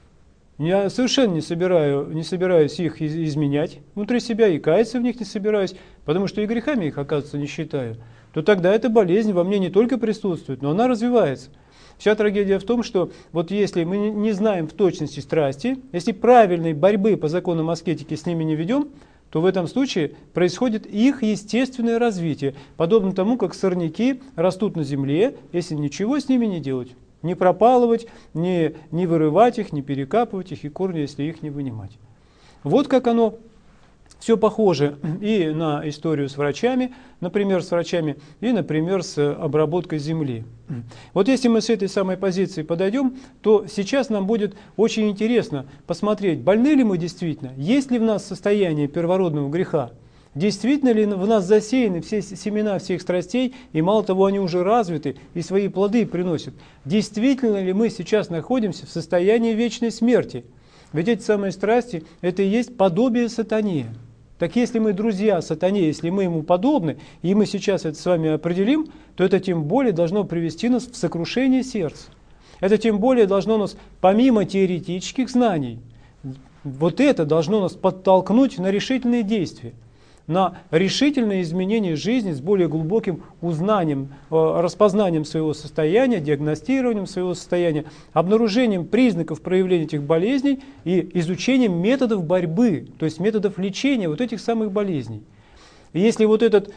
я совершенно не собираюсь их изменять внутри себя и каяться в них не собираюсь, потому что и грехами их, оказывается, не считаю, то тогда эта болезнь во мне не только присутствует, но она развивается. Вся трагедия в том, что вот если мы не знаем в точности страсти, если правильной борьбы по законам аскетики с ними не ведем, то в этом случае происходит их естественное развитие, подобно тому, как сорняки растут на земле, если ничего с ними не делать. Не пропалывать, не вырывать их, не перекапывать их, и корни, если их не вынимать. Вот как оно все похоже и на историю с врачами, например, и, например, с обработкой земли. Вот если мы с этой самой позиции подойдем, то сейчас нам будет очень интересно посмотреть, больны ли мы действительно, есть ли в нас состояние первородного греха, действительно ли в нас засеяны все семена всех страстей, и мало того, они уже развиты и свои плоды приносят. Действительно ли мы сейчас находимся в состоянии вечной смерти? Ведь эти самые страсти, это и есть подобие сатане. Так если мы друзья сатане, если мы ему подобны, и мы сейчас это с вами определим, то это тем более должно привести нас в сокрушение сердца. Это тем более должно нас, помимо теоретических знаний, вот это должно нас подтолкнуть на решительные действия, на решительное изменение жизни с более глубоким узнанием, распознанием своего состояния, диагностированием своего состояния, обнаружением признаков проявления этих болезней и изучением методов борьбы, то есть методов лечения вот этих самых болезней. И если вот этот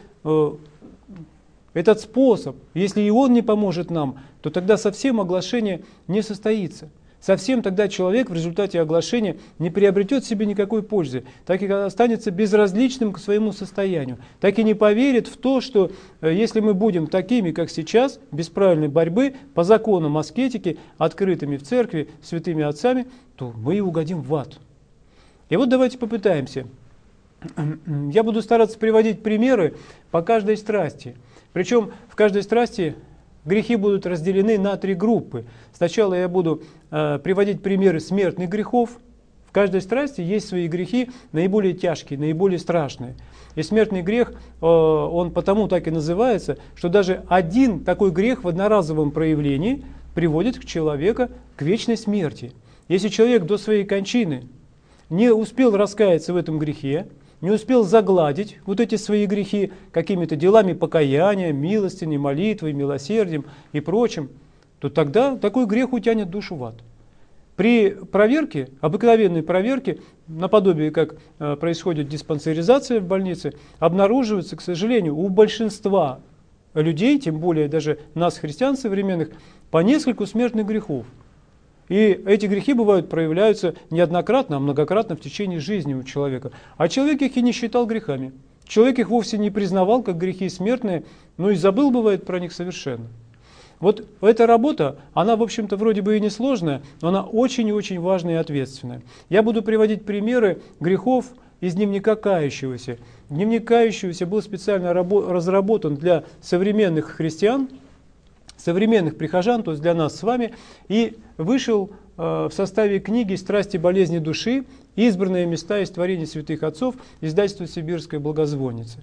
способ, если и он не поможет нам, то тогда совсем оглашение не состоится. Совсем тогда человек в результате оглашения не приобретет себе никакой пользы, так и останется безразличным к своему состоянию, так и не поверит в то, что если мы будем такими, как сейчас, без правильной борьбы, по законам аскетики, открытыми в церкви, святыми отцами, то мы и угодим в ад. И вот давайте попытаемся. Я буду стараться приводить примеры по каждой страсти. Причем в каждой страсти грехи будут разделены на 3 группы. Сначала я буду приводить примеры смертных грехов. В каждой страсти есть свои грехи наиболее тяжкие, наиболее страшные. И смертный грех, он потому так и называется, что даже один такой грех в одноразовом проявлении приводит к человеку к вечной смерти. Если человек до своей кончины не успел раскаяться в этом грехе, не успел загладить вот эти свои грехи какими-то делами покаяния, милостыней, молитвой, милосердием и прочим, то тогда такой грех утянет душу в ад. При проверке, обыкновенной проверке, наподобие как происходит диспансеризация в больнице, обнаруживается, к сожалению, у большинства людей, тем более даже нас, христиан современных, по нескольку смертных грехов. И эти грехи бывают, проявляются неоднократно, а многократно в течение жизни у человека. А человек их и не считал грехами. Человек их вовсе не признавал как грехи смертные, но и забыл, бывает, про них совершенно. Вот эта работа, она, в общем-то, вроде бы и несложная, но она очень и очень важная и ответственная. Я буду приводить примеры грехов из дневника кающегося. Дневник кающегося был специально разработан для современных христиан, современных прихожан, то есть для нас с вами, и вышел в составе книги «Страсти, болезни души. Избранные места из творений святых отцов», издательство «Сибирская благозвонница».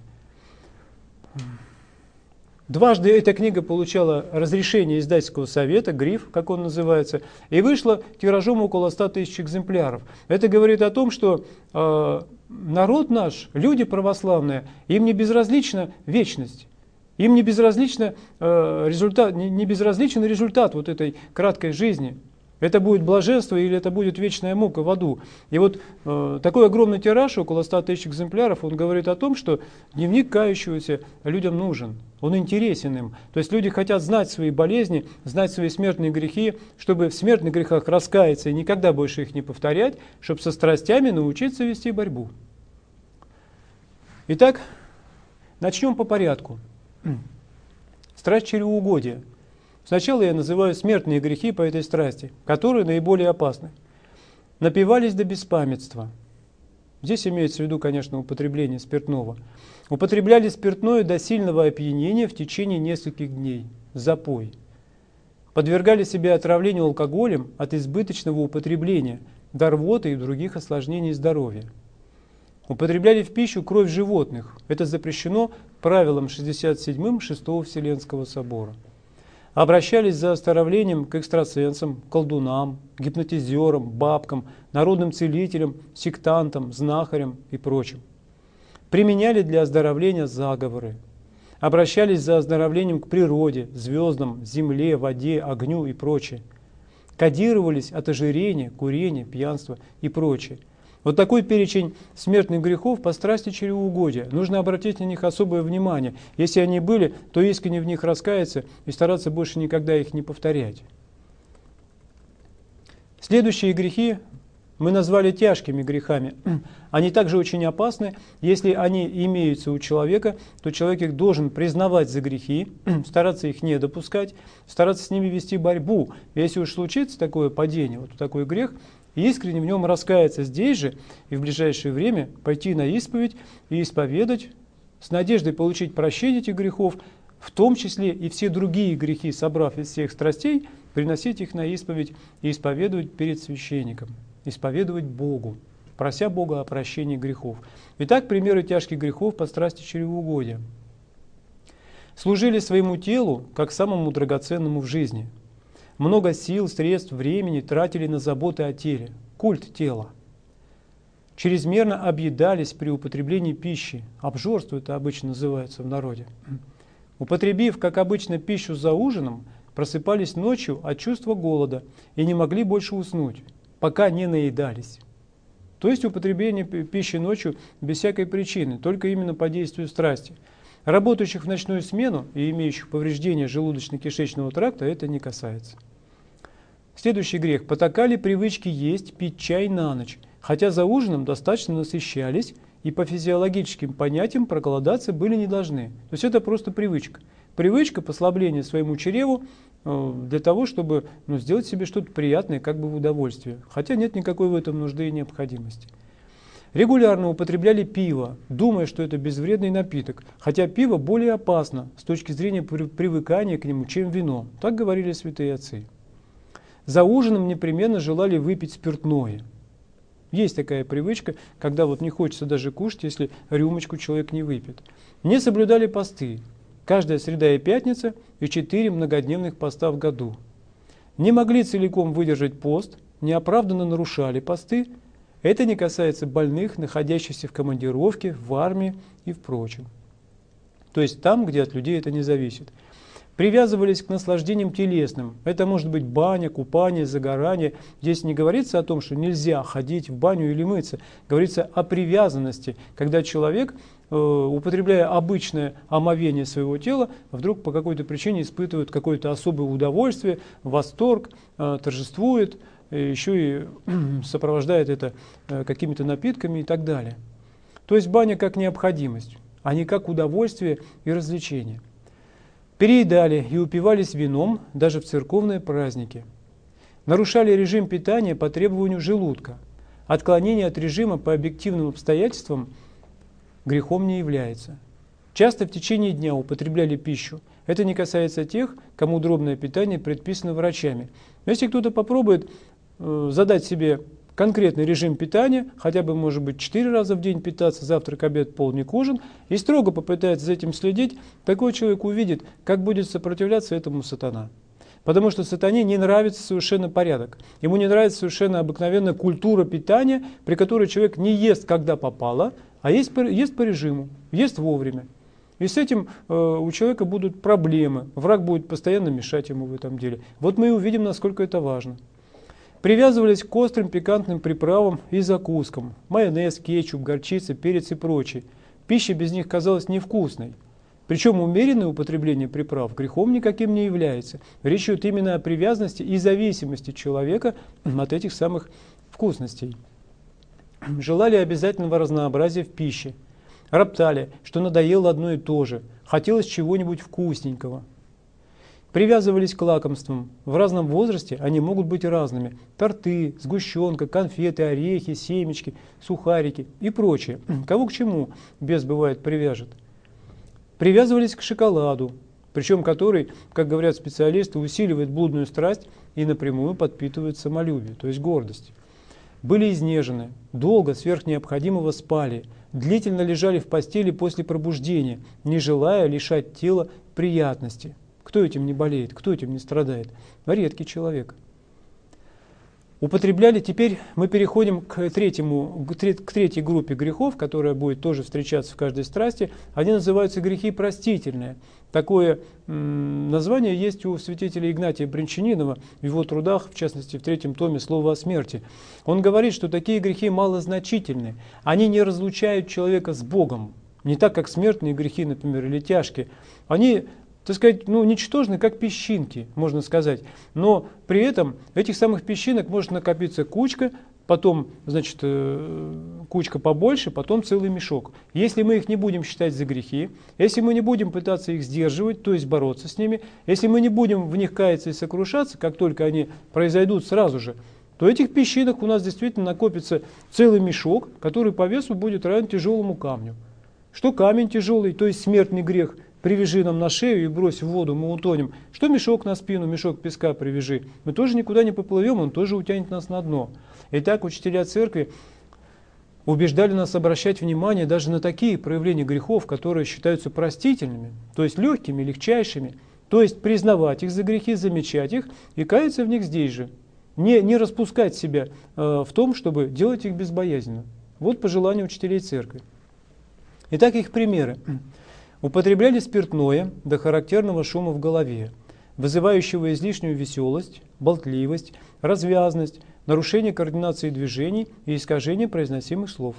Дважды эта книга получала разрешение издательского совета, гриф, как он называется, и вышла тиражом около 100 тысяч экземпляров. Это говорит о том, что народ наш, люди православные, им не безразлична вечность. Им не безразличен результат вот этой краткой жизни. Это будет блаженство или это будет вечная мука в аду. И вот такой огромный тираж, около 100 тысяч экземпляров, он говорит о том, что дневник кающегося людям нужен. Он интересен им. То есть люди хотят знать свои болезни, знать свои смертные грехи, чтобы в смертных грехах раскаяться и никогда больше их не повторять, чтобы со страстями научиться вести борьбу. Итак, начнем по порядку. Страсть чревоугодия. Сначала я называю смертные грехи по этой страсти, которые наиболее опасны. Напивались до беспамятства. Здесь имеется в виду, конечно, употребление спиртного. Употребляли спиртное до сильного опьянения в течение нескольких дней. Запой. Подвергали себя отравлению алкоголем от избыточного употребления, до рвоты и других осложнений здоровья. Употребляли в пищу кровь животных. Это запрещено правилом 67-м Шестого Вселенского собора. Обращались за оздоровлением к экстрасенсам, колдунам, гипнотизерам, бабкам, народным целителям, сектантам, знахарям и прочим. Применяли для оздоровления заговоры. Обращались за оздоровлением к природе, звездам, земле, воде, огню и прочее. Кодировались от ожирения, курения, пьянства и прочее. Вот такой перечень смертных грехов по страсти чревоугодия. Нужно обратить на них особое внимание. Если они были, то искренне в них раскаяться и стараться больше никогда их не повторять. Следующие грехи мы назвали тяжкими грехами. Они также очень опасны. Если они имеются у человека, то человек их должен признавать за грехи, стараться их не допускать, стараться с ними вести борьбу. Если уж случится такое падение, вот такой грех, и искренне в нем раскаяться здесь же и в ближайшее время пойти на исповедь и исповедать, с надеждой получить прощение этих грехов, в том числе и все другие грехи, собрав из всех страстей, приносить их на исповедь и исповедовать перед священником, исповедовать Богу, прося Бога о прощении грехов. Итак, примеры тяжких грехов по страсти чревоугодия. Служили своему телу как самому драгоценному в жизни. Много сил, средств, времени тратили на заботы о теле, культ тела. Чрезмерно объедались при употреблении пищи, обжорство это обычно называется в народе. Употребив, как обычно, пищу за ужином, просыпались ночью от чувства голода и не могли больше уснуть, пока не наедались. То есть употребление пищи ночью без всякой причины, только именно по действию страсти. Работающих в ночную смену и имеющих повреждения желудочно-кишечного тракта это не касается. Следующий грех. Потакали привычки есть, пить чай на ночь, хотя за ужином достаточно насыщались и по физиологическим понятиям проголодаться были не должны. То есть это просто привычка. Привычка послабления своему чреву для того, чтобы сделать себе что-то приятное, как бы в удовольствие. Хотя нет никакой в этом нужды и необходимости. Регулярно употребляли пиво, думая, что это безвредный напиток, хотя пиво более опасно с точки зрения привыкания к нему, чем вино. Так говорили святые отцы. За ужином непременно желали выпить спиртное. Есть такая привычка, когда вот не хочется даже кушать, если рюмочку человек не выпьет. Не соблюдали посты. Каждая среда и пятница и 4 многодневных поста в году. Не могли целиком выдержать пост, неоправданно нарушали посты. Это не касается больных, находящихся в командировке, в армии и в прочем. То есть там, где от людей это не зависит. Привязывались к наслаждениям телесным. Это может быть баня, купание, загорание. Здесь не говорится о том, что нельзя ходить в баню или мыться. Говорится о привязанности, когда человек, употребляя обычное омовение своего тела, вдруг по какой-то причине испытывает какое-то особое удовольствие, восторг, торжествует, еще и сопровождает это какими-то напитками и так далее. То есть баня как необходимость. а не как удовольствие и развлечение. Переедали и упивались вином даже в церковные праздники. Нарушали режим питания по требованию желудка. Отклонение от режима по объективным обстоятельствам грехом не является. Часто в течение дня употребляли пищу. Это не касается тех, кому дробное питание предписано врачами. Но если кто-то попробует задать себе конкретный режим питания, хотя бы, может быть, 4 раза в день питаться, завтрак, обед, полдник, ужин, и строго попытается за этим следить, такой человек увидит, как будет сопротивляться этому сатана. Потому что сатане не нравится совершенно порядок. Ему не нравится совершенно обыкновенная культура питания, при которой человек не ест, когда попало, а ест по режиму, ест вовремя. И с этим у человека будут проблемы. Враг будет постоянно мешать ему в этом деле. Вот мы и увидим, насколько это важно. Привязывались к острым пикантным приправам и закускам. Майонез, кетчуп, горчица, перец и прочее. Пища без них казалась невкусной. Причем умеренное употребление приправ грехом никаким не является. Речь идет именно о привязанности и зависимости человека от этих самых вкусностей. Желали обязательного разнообразия в пище. Роптали, что надоело одно и то же, хотелось чего-нибудь вкусненького. Привязывались к лакомствам. В разном возрасте они могут быть разными. Торты, сгущенка, конфеты, орехи, семечки, сухарики и прочее. Кого к чему бес бывает привяжет. Привязывались к шоколаду, причем который, как говорят специалисты, усиливает блудную страсть и напрямую подпитывает самолюбие, то есть гордость. Были изнежены, долго сверх необходимого спали, длительно лежали в постели после пробуждения, не желая лишать тела приятности. Кто этим не болеет, кто этим не страдает? Редкий человек. Употребляли, теперь мы переходим к третьей группе грехов, которая будет тоже встречаться в каждой страсти. Они называются грехи простительные. Такое название есть у святителя Игнатия Брянчанинова в его трудах, в частности в 3 томе «Слово о смерти». Он говорит, что такие грехи малозначительны. Они не разлучают человека с Богом. Не так, как смертные грехи, например, или тяжкие. Они, так сказать, ничтожны, как песчинки, можно сказать. Но при этом этих самых песчинок может накопиться кучка, потом, значит, кучка побольше, потом целый мешок. Если мы их не будем считать за грехи, если мы не будем пытаться их сдерживать, то есть бороться с ними, если мы не будем в них каяться и сокрушаться, как только они произойдут сразу же, то этих песчинок у нас действительно накопится целый мешок, который по весу будет равен тяжелому камню. Что камень тяжелый, то есть смертный грех, привяжи нам на шею и брось в воду, мы утонем. Что мешок на спину, мешок песка привяжи. Мы тоже никуда не поплывем, он тоже утянет нас на дно. Итак, учителя церкви убеждали нас обращать внимание даже на такие проявления грехов, которые считаются простительными, то есть легкими, легчайшими, то есть признавать их за грехи, замечать их и каяться в них здесь же. Не распускать себя в том, чтобы делать их безбоязненно. Вот пожелания учителей церкви. Итак, их примеры. Употребляли спиртное до характерного шума в голове, вызывающего излишнюю веселость, болтливость, развязность, нарушение координации движений и искажение произносимых слов.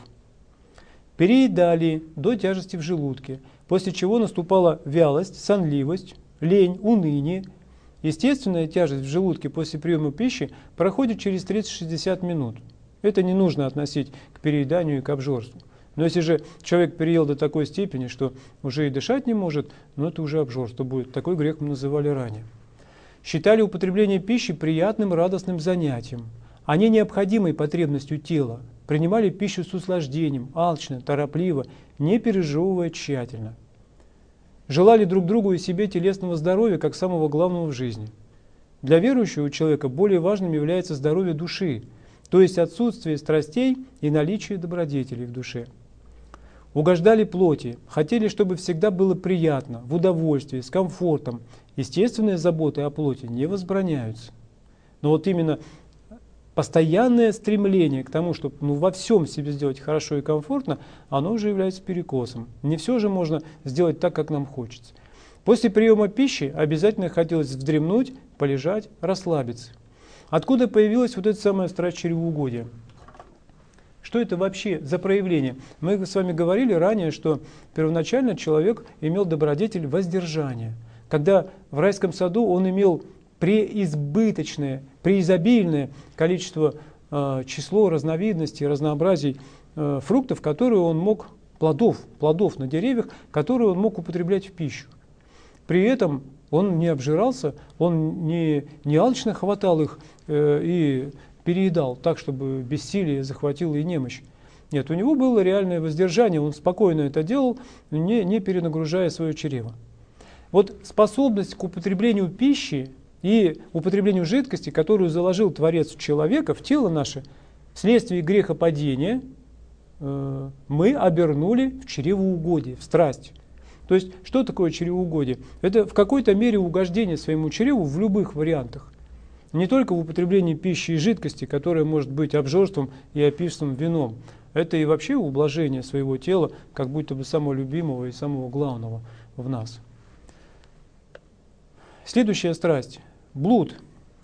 Переедали до тяжести в желудке, после чего наступала вялость, сонливость, лень, уныние. Естественная тяжесть в желудке после приема пищи проходит через 30-60 минут. Это не нужно относить к перееданию и к обжорству. Но если же человек переел до такой степени, что уже и дышать не может, это уже обжорство будет. Такой грех мы называли ранее. Считали употребление пищи приятным, радостным занятием, а не необходимой потребностью тела. Принимали пищу с услаждением, алчно, торопливо, не пережевывая тщательно. Желали друг другу и себе телесного здоровья как самого главного в жизни. Для верующего человека более важным является здоровье души, то есть отсутствие страстей и наличие добродетелей в душе. Угождали плоти, хотели, чтобы всегда было приятно, в удовольствии, с комфортом. Естественные заботы о плоти не возбраняются. Но вот именно постоянное стремление к тому, чтобы во всем себе сделать хорошо и комфортно, оно уже является перекосом. Не все же можно сделать так, как нам хочется. После приема пищи обязательно хотелось вздремнуть, полежать, расслабиться. Откуда появилась вот эта самая страсть чревоугодия? Что это вообще за проявление? Мы с вами говорили ранее, что первоначально человек имел добродетель воздержания. Когда в райском саду он имел преизбыточное, преизобильное количество, число разновидностей, разнообразий фруктов, которые он мог плодов на деревьях, которые он мог употреблять в пищу. При этом он не обжирался, он не алчно хватал их и переедал так, чтобы бессилие захватило и немощь. Нет, у него было реальное воздержание, он спокойно это делал, не перенагружая свое чрево. Вот способность к употреблению пищи и употреблению жидкости, которую заложил Творец в человека, в тело наше, вследствие грехопадения, мы обернули в чревоугодие, в страсть. То есть, что такое чревоугодие? Это в какой-то мере угождение своему чреву в любых вариантах. Не только в употреблении пищи и жидкости, которая может быть обжорством и описанным вином. Это и вообще ублажение своего тела, как будто бы самого любимого и самого главного в нас. Следующая страсть – блуд.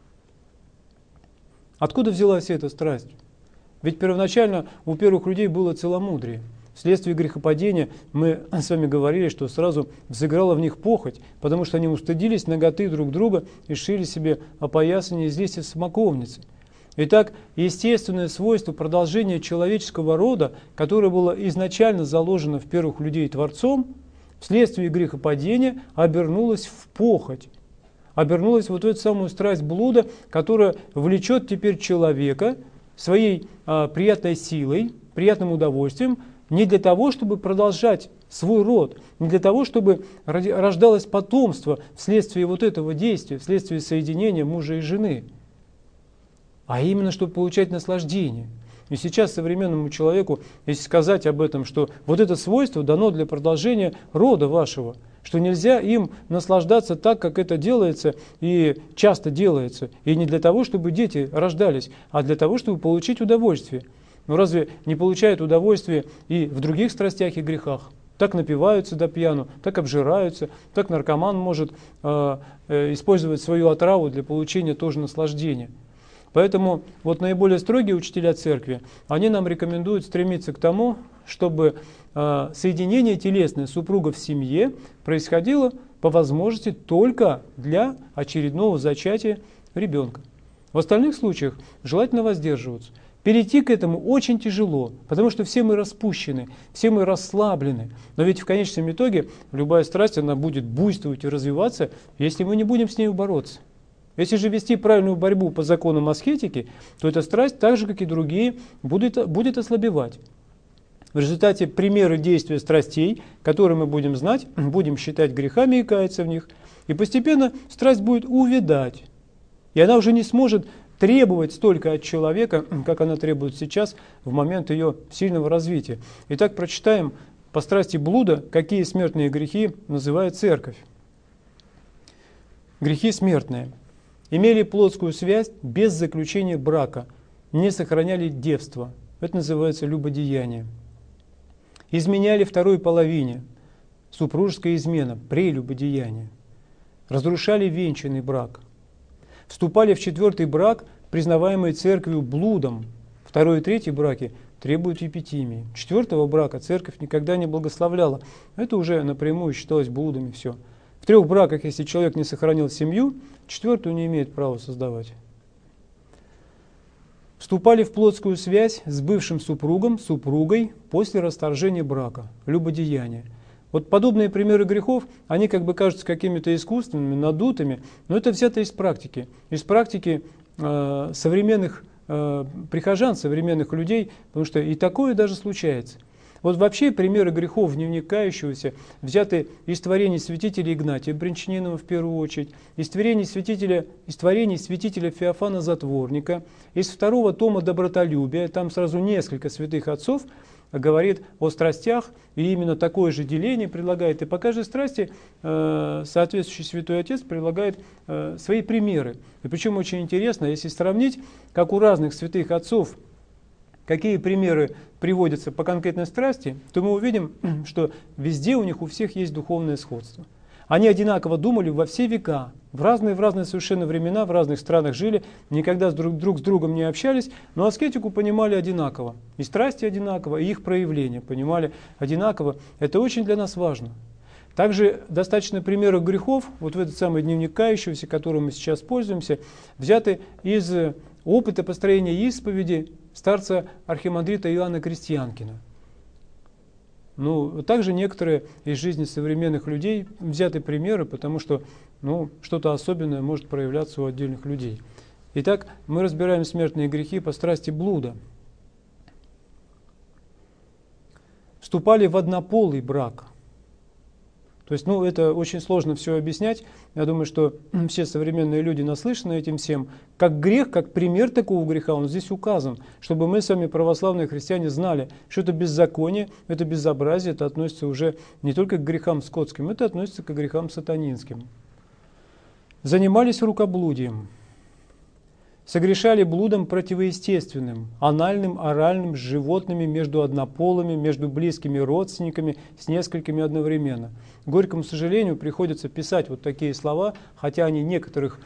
Откуда взялась эта страсть? Ведь первоначально у первых людей было целомудрие. Вследствие грехопадения мы с вами говорили, что сразу взыграла в них похоть, потому что они устыдились наготы друг друга и шили себе опоясание из листьев смоковницы. Итак, естественное свойство продолжения человеческого рода, которое было изначально заложено в первых людей Творцом, вследствие грехопадения обернулось в похоть. Обернулась вот эту самую страсть блуда, которая влечет теперь человека своей приятной силой, приятным удовольствием, не для того, чтобы продолжать свой род, не для того, чтобы рождалось потомство вследствие вот этого действия, вследствие соединения мужа и жены, а именно, чтобы получать наслаждение. И сейчас современному человеку, если сказать об этом, что вот это свойство дано для продолжения рода вашего, что нельзя им наслаждаться так, как это делается и часто делается, и не для того, чтобы дети рождались, а для того, чтобы получить удовольствие. Но разве не получают удовольствие и в других страстях и грехах? Так напиваются до пьяну, так обжираются, так наркоман может использовать свою отраву для получения тоже наслаждения. Поэтому вот наиболее строгие учителя церкви, они нам рекомендуют стремиться к тому, чтобы соединение телесное супруга в семье происходило по возможности только для очередного зачатия ребенка. В остальных случаях желательно воздерживаться. Перейти к этому очень тяжело, потому что все мы распущены, все мы расслаблены. Но ведь в конечном итоге любая страсть, она будет буйствовать и развиваться, если мы не будем с ней бороться. Если же вести правильную борьбу по законам аскетики, то эта страсть, так же как и другие, будет ослабевать. В результате примеры действия страстей, которые мы будем знать, будем считать грехами и каяться в них, и постепенно страсть будет увядать. И она уже не сможет требовать столько от человека, как она требует сейчас в момент ее сильного развития. Итак, прочитаем по страсти блуда, какие смертные грехи называет церковь. Грехи смертные. Имели плотскую связь без заключения брака, не сохраняли девство. Это называется любодеяние. Изменяли второй половине, супружеская измена, прелюбодеяние. Разрушали венчанный брак. Вступали в четвертый брак, признаваемый церковью блудом. Второй и третий браки требуют епитимии. Четвертого брака церковь никогда не благословляла. Это уже напрямую считалось блудом и все. В 3 браках, если человек не сохранил семью, 4-ю не имеет права создавать. Вступали в плотскую связь с бывшим супругом, супругой после расторжения брака, любодеяние. Вот подобные примеры грехов, они как бы кажутся какими-то искусственными, надутыми, но это взято из практики современных прихожан, современных людей, потому что и такое даже случается. Вот вообще примеры грехов дневник кающегося взяты из творений святителя Игнатия Брянчанинова в первую очередь, из творений святителя Феофана Затворника, из 2-го тома Добротолюбия, там сразу несколько святых отцов говорит о страстях, и именно такое же деление предлагает. И по каждой страсти соответствующий святой отец предлагает свои примеры. И причем очень интересно, если сравнить, как у разных святых отцов какие примеры приводятся по конкретной страсти, то мы увидим, что везде у них у всех есть духовное сходство. Они одинаково думали во все века, в разные совершенно времена, в разных странах жили, никогда друг с другом не общались, но аскетику понимали одинаково. И страсти одинаково, и их проявления понимали одинаково. Это очень для нас важно. Также достаточно примеров грехов, вот в этот самый дневник кающегося, которым мы сейчас пользуемся, взяты из опыта построения исповеди старца архимандрита Иоанна Крестьянкина. Ну, также некоторые из жизни современных людей взяты примеры, потому что что-то особенное может проявляться у отдельных людей. Итак, мы разбираем смертные грехи по страсти блуда. Вступали в однополый брак. То есть, это очень сложно все объяснять. Я думаю, что все современные люди наслышаны этим всем. Как грех, как пример такого греха, он здесь указан, чтобы мы с вами, православные христиане, знали, что это беззаконие, это безобразие, это относится уже не только к грехам скотским, это относится к грехам сатанинским. Занимались рукоблудием. Согрешали блудом противоестественным, анальным, оральным, с животными, между однополыми, между близкими родственниками, с несколькими одновременно. К горькому сожалению, приходится писать вот такие слова, хотя они некоторых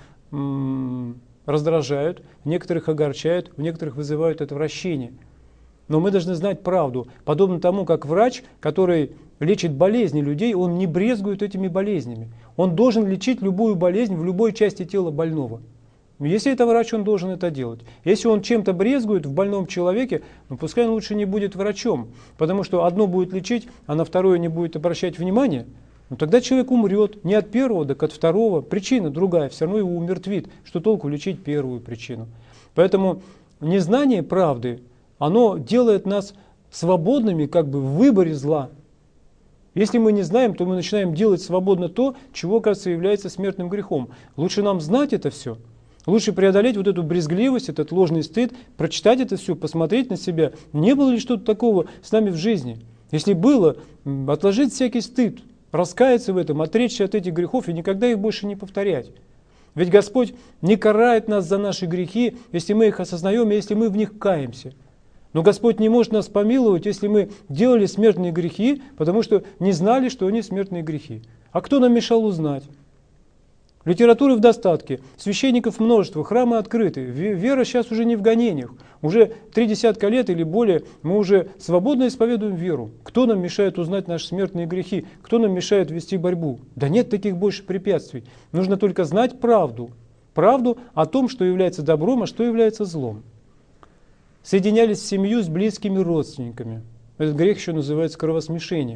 раздражают, некоторых огорчают, в некоторых вызывают отвращение. Но мы должны знать правду. Подобно тому, как врач, который лечит болезни людей, он не брезгует этими болезнями. Он должен лечить любую болезнь в любой части тела больного. Если это врач, он должен это делать. Если он чем-то брезгует в больном человеке, пускай он лучше не будет врачом, потому что одно будет лечить, а на второе не будет обращать внимания. Тогда человек умрет не от первого, так от второго. Причина другая, все равно его умертвит. Что толку лечить первую причину? Поэтому незнание правды, оно делает нас свободными в выборе зла. Если мы не знаем, то мы начинаем делать свободно то, чего, кажется, является смертным грехом. Лучше нам знать это все. Лучше преодолеть вот эту брезгливость, этот ложный стыд, прочитать это все, посмотреть на себя. Не было ли что-то такого с нами в жизни? Если было, отложить всякий стыд, раскаяться в этом, отречься от этих грехов и никогда их больше не повторять. Ведь Господь не карает нас за наши грехи, если мы их осознаем, и если мы в них каемся. Но Господь не может нас помиловать, если мы делали смертные грехи, потому что не знали, что они смертные грехи. А кто нам мешал узнать? Литературы в достатке, священников множество, храмы открыты. Вера сейчас уже не в гонениях. Уже 30 лет или более мы уже свободно исповедуем веру. Кто нам мешает узнать наши смертные грехи? Кто нам мешает вести борьбу? Да нет таких больше препятствий. Нужно только знать правду. Правду о том, что является добром, а что является злом. Соединялись в семью с близкими родственниками. Этот грех еще называется кровосмешение.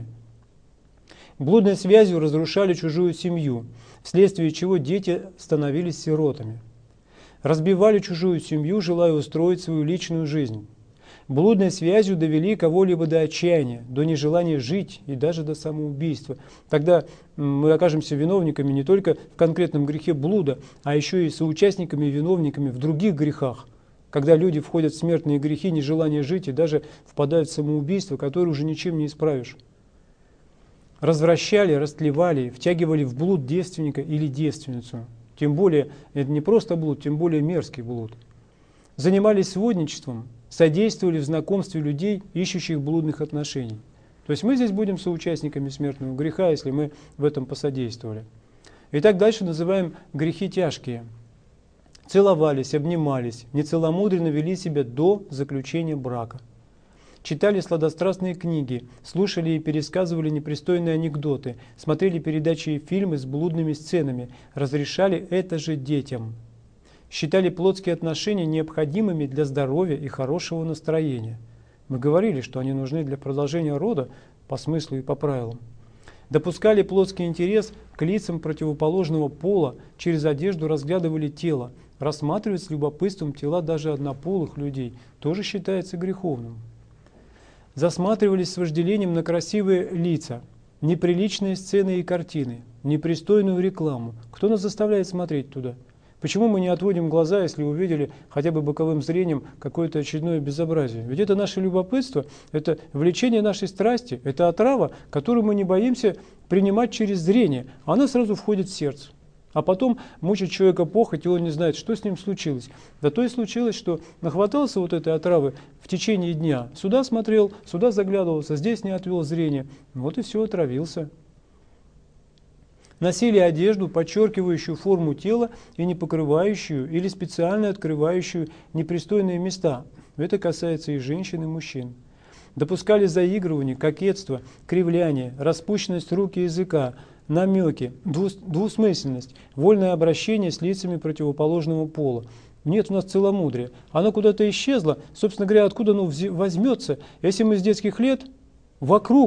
Блудной связью разрушали чужую семью, вследствие чего дети становились сиротами. Разбивали чужую семью, желая устроить свою личную жизнь. Блудной связью довели кого-либо до отчаяния, до нежелания жить и даже до самоубийства. Тогда мы окажемся виновниками не только в конкретном грехе блуда, а еще и соучастниками и виновниками в других грехах. Когда люди входят в смертные грехи, нежелание жить и даже впадают в самоубийство, которое уже ничем не исправишь. Развращали, растлевали, втягивали в блуд девственника или девственницу. Тем более, это не просто блуд, тем более мерзкий блуд. Занимались сводничеством, содействовали в знакомстве людей, ищущих блудных отношений. То есть мы здесь будем соучастниками смертного греха, если мы в этом посодействовали. Итак, дальше называем грехи тяжкие. Целовались, обнимались, нецеломудренно вели себя до заключения брака. Читали сладострастные книги, слушали и пересказывали непристойные анекдоты, смотрели передачи и фильмы с блудными сценами, разрешали это же детям. Считали плотские отношения необходимыми для здоровья и хорошего настроения. Мы говорили, что они нужны для продолжения рода по смыслу и по правилам. Допускали плотский интерес к лицам противоположного пола, через одежду разглядывали тело. Рассматривать с любопытством тела даже однополых людей тоже считается греховным. Засматривались с вожделением на красивые лица, неприличные сцены и картины, непристойную рекламу. Кто нас заставляет смотреть туда? Почему мы не отводим глаза, если увидели хотя бы боковым зрением какое-то очередное безобразие? Ведь это наше любопытство, это влечение нашей страсти, это отрава, которую мы не боимся принимать через зрение. Она сразу входит в сердце. А потом мучит человека похоть, и он не знает, что с ним случилось. Да то и случилось, что нахватался вот этой отравы в течение дня. Сюда смотрел, сюда заглядывался, здесь не отвел зрение. Вот и все, отравился. Носили одежду, подчеркивающую форму тела и не покрывающую или специально открывающую непристойные места. Это касается и женщин, и мужчин. Допускали заигрывание, кокетство, кривляние, распущенность рук и языка, намеки, двусмысленность, вольное обращение с лицами противоположного пола. Нет у нас целомудрия. Оно куда-то исчезло. Собственно говоря, откуда оно возьмется, если мы с детских лет вокруг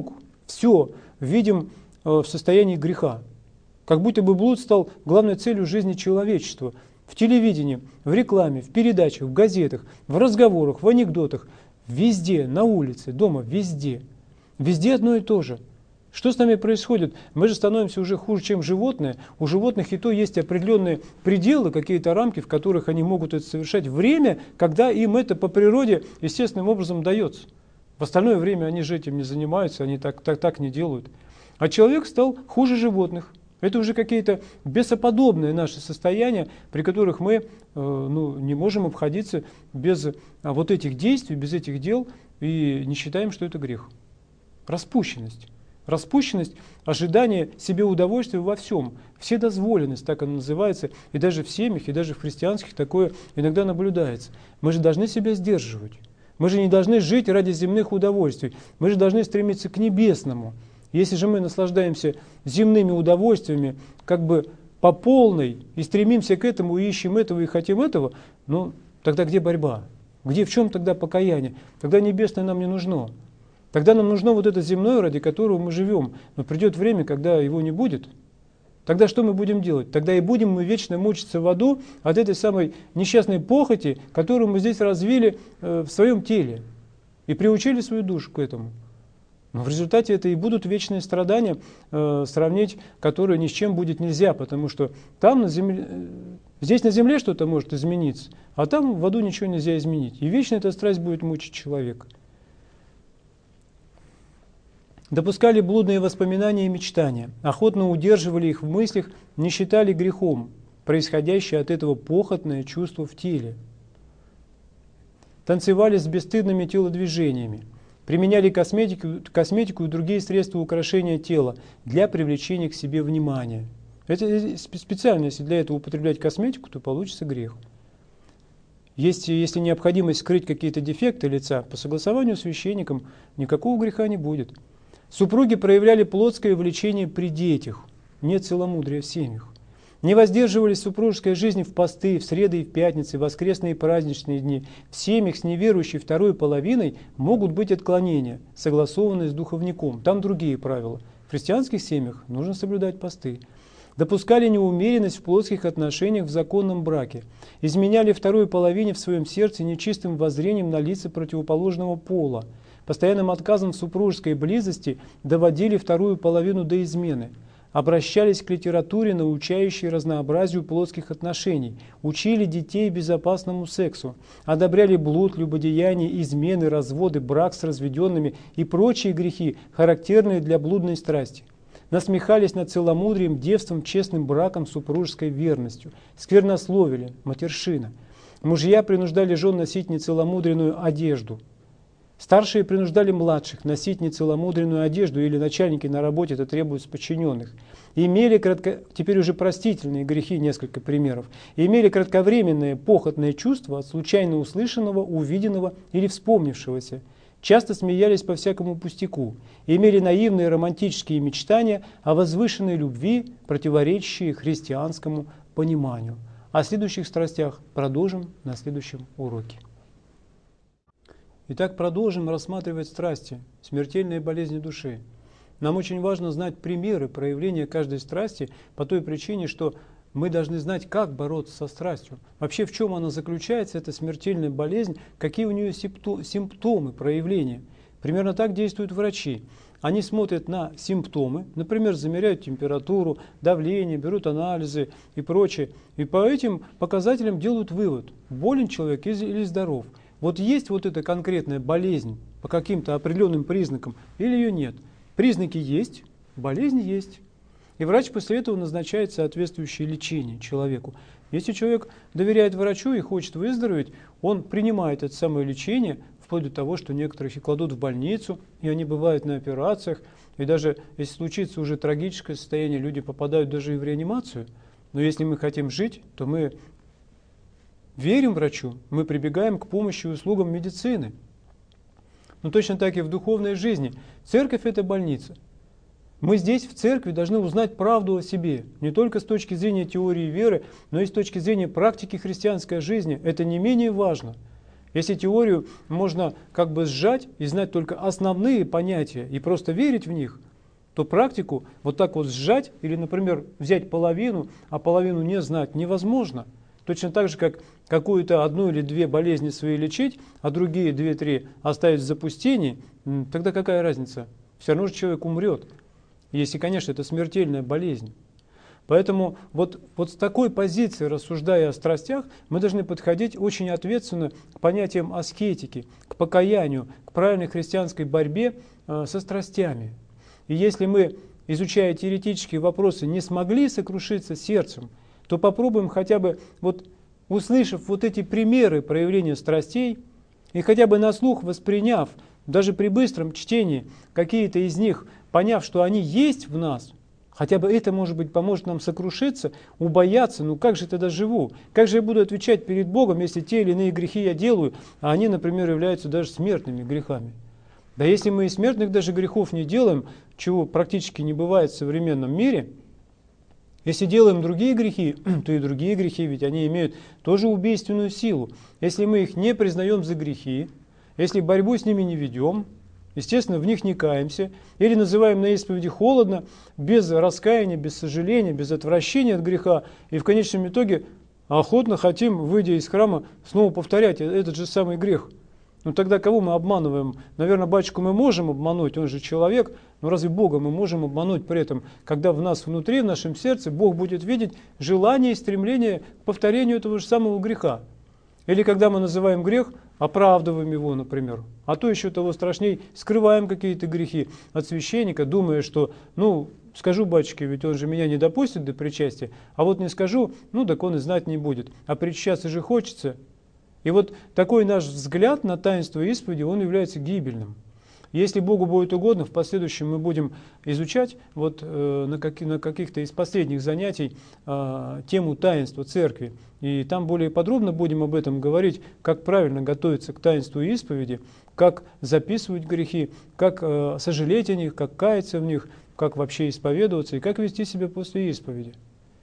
все видим в состоянии греха. Как будто бы блуд стал главной целью жизни человечества. В телевидении, в рекламе, в передачах, в газетах, в разговорах, в анекдотах, везде, на улице, дома, везде. Везде одно и то же. Что с нами происходит? Мы же становимся уже хуже, чем животные. У животных и то есть определенные пределы, какие-то рамки, в которых они могут это совершать. Время, когда им это по природе естественным образом дается. В остальное время они же этим не занимаются, они так не делают. А человек стал хуже животных. Это уже какие-то бесоподобные наши состояния, при которых мы не можем обходиться без вот этих действий, без этих дел, и не считаем, что это грех. Распущенность. Распущенность, ожидание себе удовольствия во всем. Вседозволенность, так она называется, и даже в семьях, и даже в христианских такое иногда наблюдается. Мы же должны себя сдерживать. Мы же не должны жить ради земных удовольствий. Мы же должны стремиться к небесному. Если же мы наслаждаемся земными удовольствиями как бы по полной и стремимся к этому, и ищем этого, и хотим этого, тогда где борьба? В чем тогда покаяние? Тогда небесное нам не нужно. Тогда нам нужно вот это земное, ради которого мы живем. Но придет время, когда его не будет. Тогда что мы будем делать? Тогда и будем мы вечно мучиться в аду от этой самой несчастной похоти, которую мы здесь развили в своем теле и приучили свою душу к этому. Но в результате это и будут вечные страдания, сравнить которые ни с чем будет нельзя, потому что там здесь на земле что-то может измениться, а там в аду ничего нельзя изменить. И вечно эта страсть будет мучить человека. Допускали блудные воспоминания и мечтания, охотно удерживали их в мыслях, не считали грехом, происходящее от этого похотное чувство в теле. Танцевали с бесстыдными телодвижениями, применяли косметику и другие средства украшения тела для привлечения к себе внимания. Это специально, если для этого употреблять косметику, то получится грех. Если необходимость скрыть какие-то дефекты лица, по согласованию с священником никакого греха не будет. Супруги проявляли плотское влечение при детях, нет целомудрия в семьях. Не воздерживались в супружеской жизни в посты, в среды и в пятницы, в воскресные и праздничные дни. В семьях с неверующей второй половиной могут быть отклонения, согласованные с духовником. Там другие правила. В христианских семьях нужно соблюдать посты. Допускали неумеренность в плотских отношениях в законном браке. Изменяли второй половине в своем сердце нечистым воззрением на лица противоположного пола. Постоянным отказом в супружеской близости доводили вторую половину до измены. Обращались к литературе, научающей разнообразию плотских отношений, учили детей безопасному сексу, одобряли блуд, любодеяние, измены, разводы, брак с разведенными и прочие грехи, характерные для блудной страсти. Насмехались над целомудрием, девством, честным браком, супружеской верностью, сквернословили, матершина. Мужья принуждали жен носить нецеломудренную одежду. Старшие принуждали младших носить нецеломудренную одежду, или начальники на работе это требуют с подчиненных. Имели теперь уже простительные грехи, несколько примеров. Имели кратковременное похотное чувство от случайно услышанного, увиденного или вспомнившегося. Часто смеялись по всякому пустяку. Имели наивные романтические мечтания о возвышенной любви, противоречащие христианскому пониманию. О следующих страстях продолжим на следующем уроке. Итак, продолжим рассматривать страсти, смертельные болезни души. Нам очень важно знать примеры проявления каждой страсти по той причине, что мы должны знать, как бороться со страстью. Вообще, в чем она заключается, эта смертельная болезнь, какие у нее симптомы проявления. Примерно так действуют врачи. Они смотрят на симптомы, например, замеряют температуру, давление, берут анализы и прочее. И по этим показателям делают вывод, болен человек или здоров. Вот есть вот эта конкретная болезнь по каким-то определенным признакам или ее нет. Признаки есть, болезнь есть. И врач после этого назначает соответствующее лечение человеку. Если человек доверяет врачу и хочет выздороветь, он принимает это самое лечение, вплоть до того, что некоторых и кладут в больницу, и они бывают на операциях. И даже если случится уже трагическое состояние, люди попадают даже и в реанимацию. Но если мы хотим жить, то мы верим врачу, мы прибегаем к помощи и услугам медицины. Но точно так и в духовной жизни. Церковь – это больница. Мы здесь, в церкви, должны узнать правду о себе. Не только с точки зрения теории веры, но и с точки зрения практики христианской жизни. Это не менее важно. Если теорию можно как бы сжать и знать только основные понятия и просто верить в них, то практику вот так вот сжать или, например, взять половину, а половину не знать невозможно. Точно так же, как какую-то одну или две болезни свои лечить, а другие 2-3 оставить в запустении, тогда какая разница? Все равно же человек умрет, если, конечно, это смертельная болезнь. Поэтому вот с такой позиции, рассуждая о страстях, мы должны подходить очень ответственно к понятиям аскетики, к покаянию, к правильной христианской борьбе со страстями. И если мы, изучая теоретические вопросы, не смогли сокрушиться сердцем, то попробуем хотя бы, услышав вот эти примеры проявления страстей, и хотя бы на слух восприняв, даже при быстром чтении, какие-то из них, поняв, что они есть в нас, хотя бы это, может быть, поможет нам сокрушиться, убояться, как же я тогда живу? Как же я буду отвечать перед Богом, если те или иные грехи я делаю, а они, например, являются даже смертными грехами? Да если мы и смертных даже грехов не делаем, чего практически не бывает в современном мире, если делаем другие грехи, то и другие грехи, ведь они имеют тоже убийственную силу. Если мы их не признаем за грехи, если борьбу с ними не ведем, естественно, в них не каемся, или называем на исповеди холодно, без раскаяния, без сожаления, без отвращения от греха, и в конечном итоге охотно хотим, выйдя из храма, снова повторять этот же самый грех. Тогда кого мы обманываем? Наверное, батюшку мы можем обмануть, он же человек, но разве Бога мы можем обмануть при этом, когда в нас внутри, в нашем сердце, Бог будет видеть желание и стремление к повторению этого же самого греха? Или когда мы называем грех, оправдываем его, например, а то еще того страшней, скрываем какие-то грехи от священника, думая, что, скажу батюшке, ведь он же меня не допустит до причастия, а вот не скажу, так он и знать не будет, а причащаться же хочется. И вот такой наш взгляд на таинство исповеди, он является гибельным. Если Богу будет угодно, в последующем мы будем изучать на каких-то из последних занятий тему таинства церкви. И там более подробно будем об этом говорить, как правильно готовиться к таинству исповеди, как записывать грехи, как сожалеть о них, как каяться в них, как вообще исповедоваться и как вести себя после исповеди.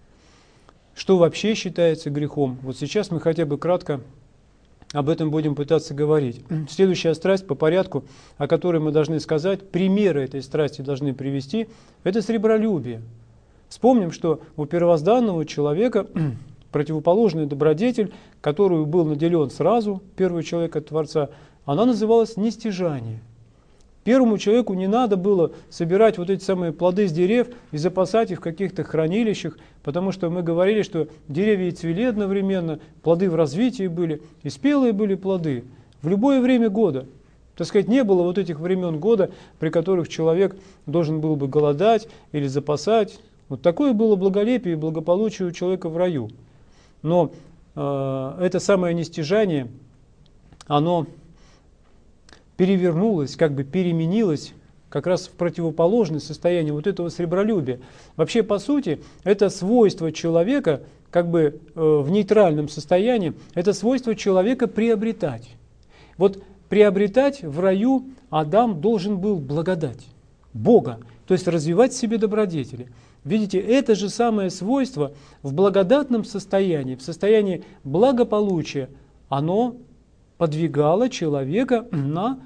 Что вообще считается грехом? Вот сейчас мы хотя бы кратко об этом будем пытаться говорить. Следующая страсть по порядку, о которой мы должны сказать, примеры этой страсти должны привести, это сребролюбие. Вспомним, что у первозданного человека противоположный добродетель, которую был наделен сразу первый человек от Творца, она называлась нестяжание. Первому человеку не надо было собирать вот эти самые плоды с дерев и запасать их в каких-то хранилищах, потому что мы говорили, что деревья и цвели одновременно, плоды в развитии были, и спелые были плоды в любое время года. Так сказать, не было вот этих времен года, при которых человек должен был бы голодать или запасать. Вот такое было благолепие и благополучие у человека в раю. Но это самое нестяжание, оно перевернулось, переменилось как раз в противоположное состояние вот этого сребролюбия. Вообще, по сути, это свойство человека, в нейтральном состоянии, это свойство человека приобретать. Вот приобретать в раю Адам должен был благодать Бога, то есть развивать в себе добродетели. Видите, это же самое свойство в благодатном состоянии, в состоянии благополучия, оно подвигало человека на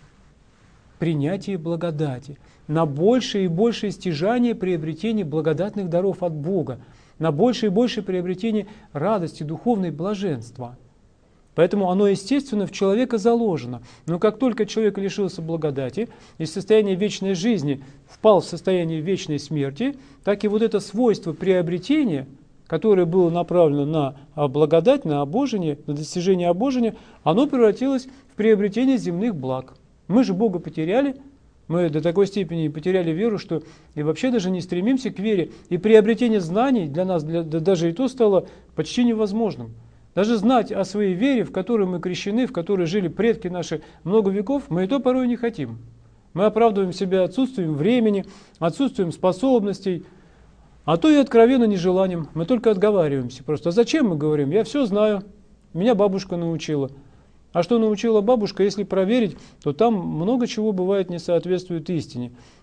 принятие благодати, на большее и большее стяжание приобретения благодатных даров от Бога, на большее и большее приобретение радости, духовной блаженства. Поэтому оно, естественно, в человека заложено. Но как только человек лишился благодати, из состояния вечной жизни впал в состояние вечной смерти, так и вот это свойство приобретения, которое было направлено на благодать, на обожение, на достижение обожения, оно превратилось в приобретение земных благ. Мы же Бога потеряли, мы до такой степени потеряли веру, что и вообще даже не стремимся к вере. И приобретение знаний для нас даже и то стало почти невозможным. Даже знать о своей вере, в которой мы крещены, в которой жили предки наши много веков, мы и то порой не хотим. Мы оправдываем себя отсутствием времени, отсутствием способностей, а то и откровенно нежеланием. Мы только отговариваемся просто. А зачем мы говорим? Я все знаю, меня бабушка научила. А что научила бабушка, если проверить, то там много чего бывает не соответствует истине.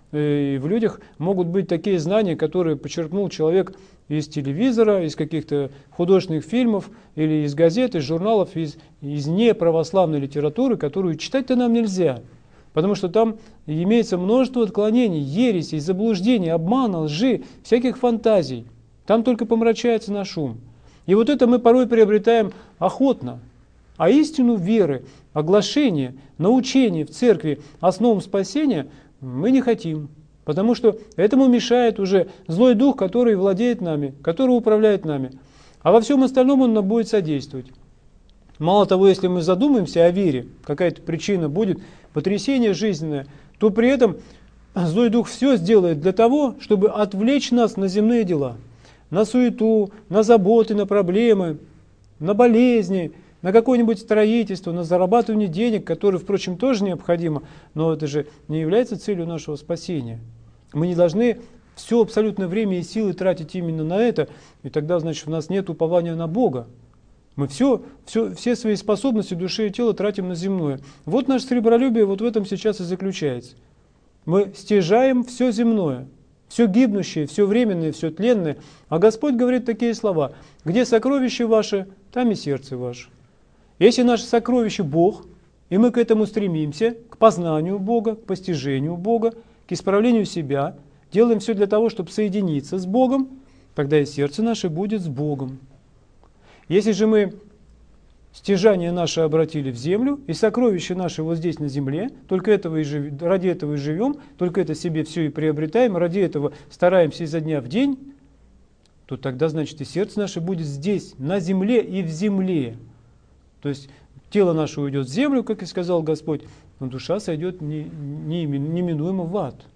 в людях могут быть такие знания, которые подчеркнул человек из телевизора, из каких-то художественных фильмов, или из газет, из журналов, из неправославной литературы, которую читать-то нам нельзя. Потому что там имеется множество отклонений, ересей, заблуждений, обмана, лжи, всяких фантазий. Там только помрачается наш ум. И вот это мы порой приобретаем охотно. А истину веры, оглашение, научение в церкви основам спасения мы не хотим. Потому что этому мешает уже злой дух, который владеет нами, который управляет нами. А во всем остальном он нам будет содействовать. Мало того, если мы задумаемся о вере, какая-то причина будет, потрясение жизненное, то при этом злой дух все сделает для того, чтобы отвлечь нас на земные дела, на суету, на заботы, на проблемы, на болезни, на какое-нибудь строительство, на зарабатывание денег, которое, впрочем, тоже необходимо, но это же не является целью нашего спасения. Мы не должны все абсолютно время и силы тратить именно на это, и тогда, значит, у нас нет упования на Бога. Мы все свои способности души и тела тратим на земное. Вот наше сребролюбие вот в этом сейчас и заключается. Мы стяжаем все земное, все гибнущее, все временное, все тленное. А Господь говорит такие слова: где сокровище ваше, там и сердце ваше. Если наше сокровище Бог, и мы к этому стремимся, к познанию Бога, к постижению Бога, к исправлению себя, делаем все для того, чтобы соединиться с Богом, тогда и сердце наше будет с Богом. Если же мы стяжание наше обратили в землю, и сокровища наши вот здесь на земле, только ради этого и живем, только это себе все и приобретаем, ради этого стараемся изо дня в день, то тогда, значит, и сердце наше будет здесь, на земле и в земле. То есть тело наше уйдет в землю, как и сказал Господь, но душа сойдет неминуемо в ад.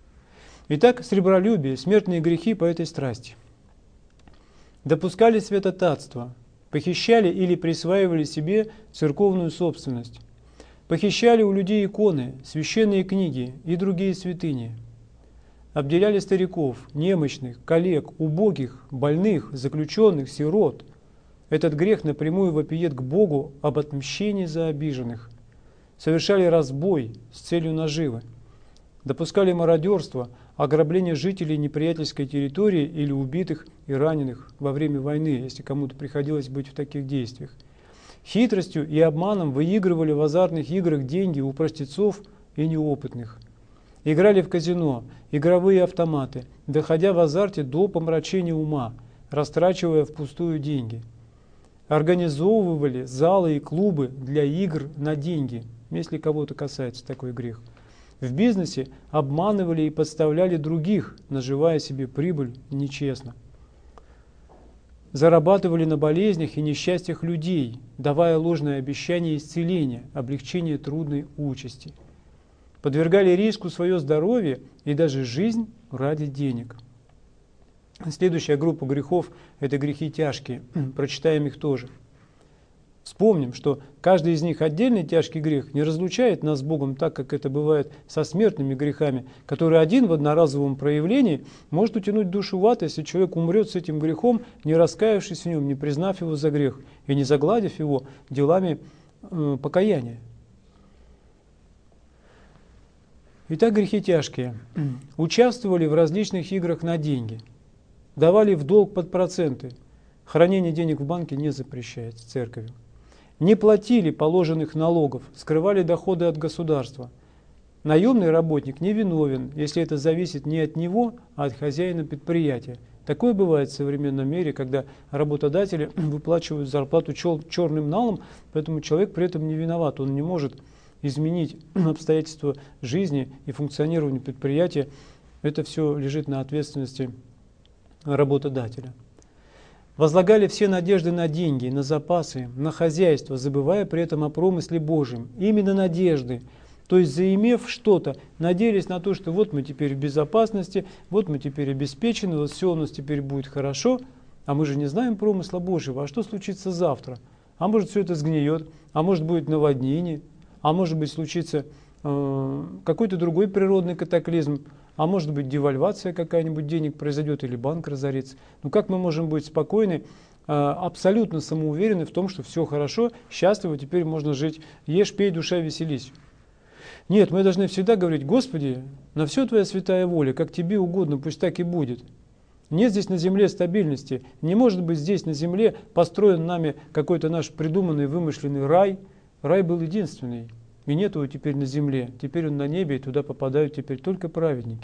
Итак, сребролюбие, смертные грехи по этой страсти. Допускали святотатство, похищали или присваивали себе церковную собственность, похищали у людей иконы, священные книги и другие святыни, обделяли стариков, немощных, коллег, убогих, больных, заключенных, сирот. Этот грех напрямую вопиет к Богу об отмщении за обиженных. Совершали разбой с целью наживы, допускали мародерство, ограбление жителей неприятельской территории или убитых и раненых во время войны, если кому-то приходилось быть в таких действиях. Хитростью и обманом выигрывали в азартных играх деньги у простецов и неопытных. Играли в казино, игровые автоматы, доходя в азарте до помрачения ума, растрачивая впустую деньги. Организовывали залы и клубы для игр на деньги, если кого-то касается такой грех. В бизнесе обманывали и подставляли других, наживая себе прибыль нечестно. Зарабатывали на болезнях и несчастьях людей, давая ложные обещания исцеления, облегчения трудной участи. Подвергали риску свое здоровье и даже жизнь ради денег. Следующая группа грехов – это грехи тяжкие. Прочитаем их тоже. Вспомним, что каждый из них отдельный тяжкий грех не разлучает нас с Богом так, как это бывает со смертными грехами, который один в одноразовом проявлении может утянуть душу в ад, если человек умрет с этим грехом, не раскаявшись в нем, не признав его за грех и не загладив его делами покаяния. Итак, грехи тяжкие. Участвовали в различных играх на деньги, давали в долг под проценты. Хранение денег в банке не запрещается церковью. Не платили положенных налогов, скрывали доходы от государства. Наемный работник не виновен, если это зависит не от него, а от хозяина предприятия. Такое бывает в современном мире, когда работодатели выплачивают зарплату черным налом, поэтому человек при этом не виноват, он не может изменить обстоятельства жизни и функционирования предприятия. Это все лежит на ответственности работодателя. Возлагали все надежды на деньги, на запасы, на хозяйство, забывая при этом о промысле Божьем. Именно надежды. То есть, заимев что-то, надеялись на то, что вот мы теперь в безопасности, вот мы теперь обеспечены, вот все у нас теперь будет хорошо, а мы же не знаем промысла Божьего. А что случится завтра? А может, все это сгниет, а может, будет наводнение, а может быть, случится какой-то другой природный катаклизм, а может быть, девальвация какая-нибудь денег произойдет или банк разорится. Ну как мы можем быть спокойны, абсолютно самоуверены в том, что все хорошо, счастливо, теперь можно жить, ешь, пей, душа, веселись. Нет, мы должны всегда говорить: Господи, на все Твоя святая воля, как Тебе угодно, пусть так и будет. Нет здесь на земле стабильности. Не может быть здесь на земле построен нами какой-то наш придуманный, вымышленный рай. Рай был единственный. И нет его теперь на земле. Теперь он на небе, и туда попадают теперь только праведники.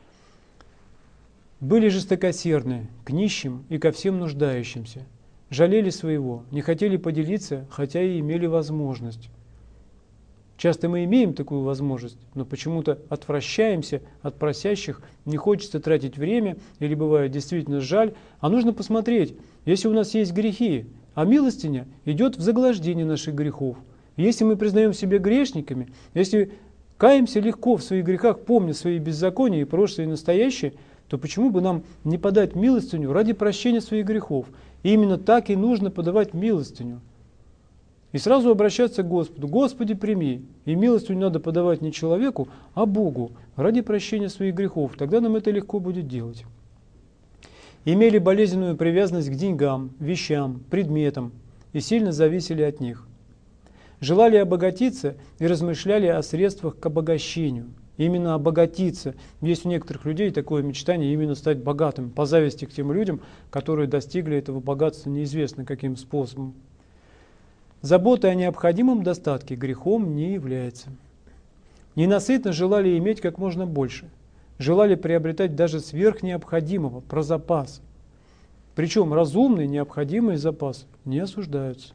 Были жестокосердны к нищим и ко всем нуждающимся. Жалели своего, не хотели поделиться, хотя и имели возможность. Часто мы имеем такую возможность, но почему-то отвращаемся от просящих, не хочется тратить время, или бывает действительно жаль, а нужно посмотреть, если у нас есть грехи, а милостиня идет в заглаждение наших грехов. Если мы признаем себя грешниками, если каемся легко в своих грехах, помня свои беззакония и прошлое, и настоящее, то почему бы нам не подать милостиню ради прощения своих грехов? И именно так и нужно подавать милостиню. И сразу обращаться к Господу: Господи, прими. И милостыню надо подавать не человеку, а Богу, ради прощения своих грехов. Тогда нам это легко будет делать. Имели болезненную привязанность к деньгам, вещам, предметам и сильно зависели от них. Желали обогатиться и размышляли о средствах к обогащению. Именно обогатиться. Есть у некоторых людей такое мечтание именно стать богатым, по зависти к тем людям, которые достигли этого богатства неизвестно каким способом. Забота о необходимом достатке грехом не является. Ненасытно желали иметь как можно больше. Желали приобретать даже сверх необходимого, про запас. Причем разумный необходимый запас не осуждаются.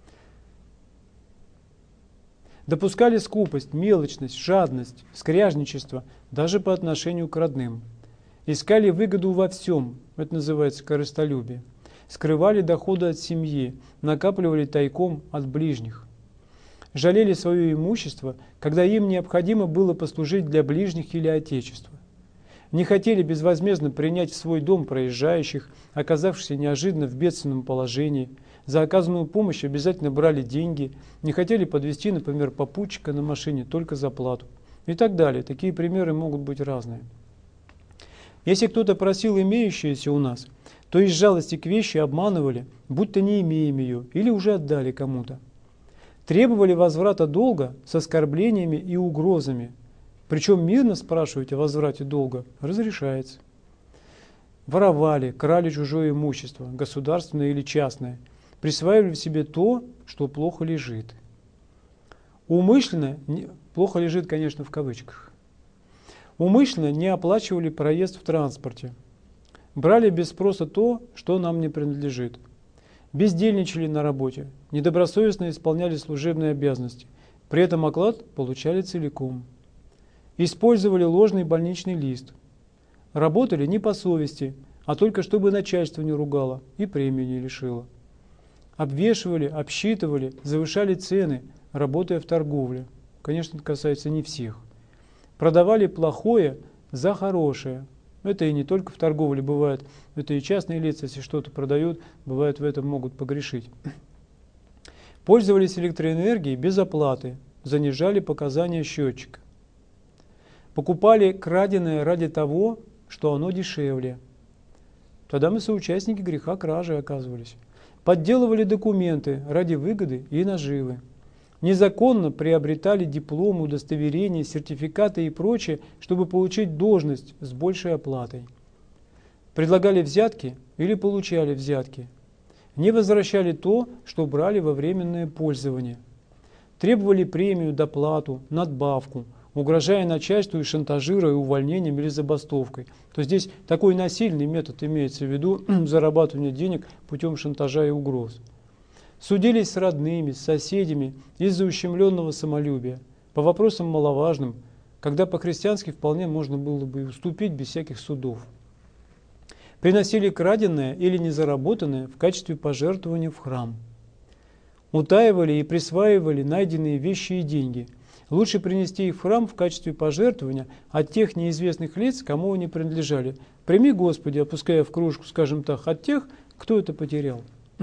Допускали скупость, мелочность, жадность, скряжничество даже по отношению к родным. Искали выгоду во всем, это называется корыстолюбие. Скрывали доходы от семьи, накапливали тайком от ближних. Жалели свое имущество, когда им необходимо было послужить для ближних или отечества. Не хотели безвозмездно принять в свой дом проезжающих, оказавшихся неожиданно в бедственном положении. За оказанную помощь обязательно брали деньги, не хотели подвезти, например, попутчика на машине только за плату. И так далее. Такие примеры могут быть разные. Если кто-то просил имеющееся у нас, то из жалости к вещи обманывали, будто не имеем ее, или уже отдали кому-то. Требовали возврата долга с оскорблениями и угрозами. Причем мирно спрашивать о возврате долга разрешается. Воровали, крали чужое имущество, государственное или частное, присваивали себе то, что плохо лежит. Умышленно, плохо лежит, конечно, в кавычках, умышленно не оплачивали проезд в транспорте. Брали без спроса то, что нам не принадлежит. Бездельничали на работе, недобросовестно исполняли служебные обязанности, при этом оклад получали целиком. Использовали ложный больничный лист. Работали не по совести, а только чтобы начальство не ругало и премию не лишило. Обвешивали, обсчитывали, завышали цены, работая в торговле. Конечно, это касается не всех. Продавали плохое за хорошее. Это и не только в торговле бывает, это и частные лица, если что-то продают, бывает в этом могут погрешить. Пользовались электроэнергией без оплаты, занижали показания счетчика. Покупали краденое ради того, что оно дешевле. Тогда мы соучастники греха кражи оказывались. Подделывали документы ради выгоды и наживы. Незаконно приобретали дипломы, удостоверения, сертификаты и прочее, чтобы получить должность с большей оплатой. Предлагали взятки или получали взятки. Не возвращали то, что брали во временное пользование. Требовали премию, доплату, надбавку, угрожая начальству и шантажируя увольнением или забастовкой. То здесь такой насильный метод имеется в виду зарабатывания денег путем шантажа и угроз. Судились с родными, с соседями из-за ущемленного самолюбия, по вопросам маловажным, когда по-христиански вполне можно было бы уступить без всяких судов. Приносили краденое или незаработанное в качестве пожертвования в храм. Утаивали и присваивали найденные вещи и деньги. Лучше принести их в храм в качестве пожертвования от тех неизвестных лиц, кому они принадлежали. Прими, Господи, опуская в кружку, скажем так, от тех, кто это потерял.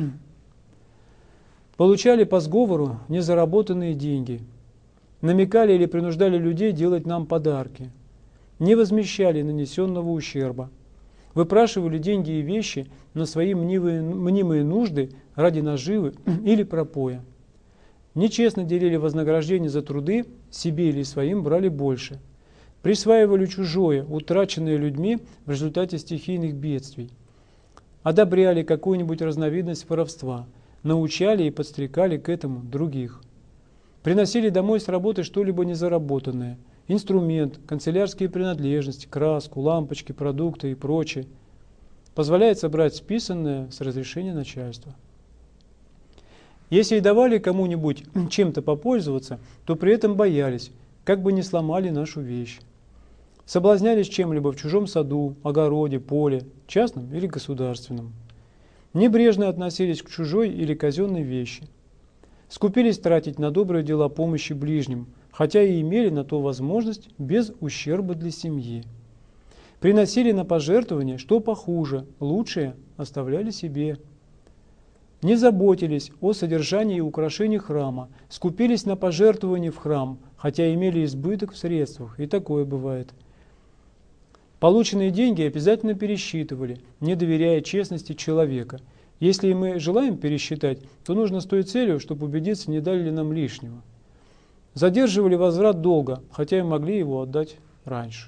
Получали по сговору незаработанные деньги. Намекали или принуждали людей делать нам подарки. Не возмещали нанесенного ущерба. Выпрашивали деньги и вещи на свои мнимые нужды ради наживы или пропоя. Нечестно делили вознаграждение за труды, себе или своим брали больше. Присваивали чужое, утраченное людьми в результате стихийных бедствий. Одобряли какую-нибудь разновидность воровства, научали и подстрекали к этому других. Приносили домой с работы что-либо незаработанное, инструмент, канцелярские принадлежности, краску, лампочки, продукты и прочее. Позволяется брать списанное с разрешения начальства. Если и давали кому-нибудь чем-то попользоваться, то при этом боялись, как бы не сломали нашу вещь. Соблазнялись чем-либо в чужом саду, огороде, поле, частном или государственном. Небрежно относились к чужой или казенной вещи. Скупились тратить на добрые дела помощи ближним, хотя и имели на то возможность без ущерба для семьи. Приносили на пожертвование что похуже, лучшее оставляли себе. Не заботились о содержании и украшении храма, скупились на пожертвование в храм, хотя имели избыток в средствах, и такое бывает. Полученные деньги обязательно пересчитывали, не доверяя честности человека. Если мы желаем пересчитать, то нужно с той целью, чтобы убедиться, не дали ли нам лишнего. Задерживали возврат долга, хотя и могли его отдать раньше.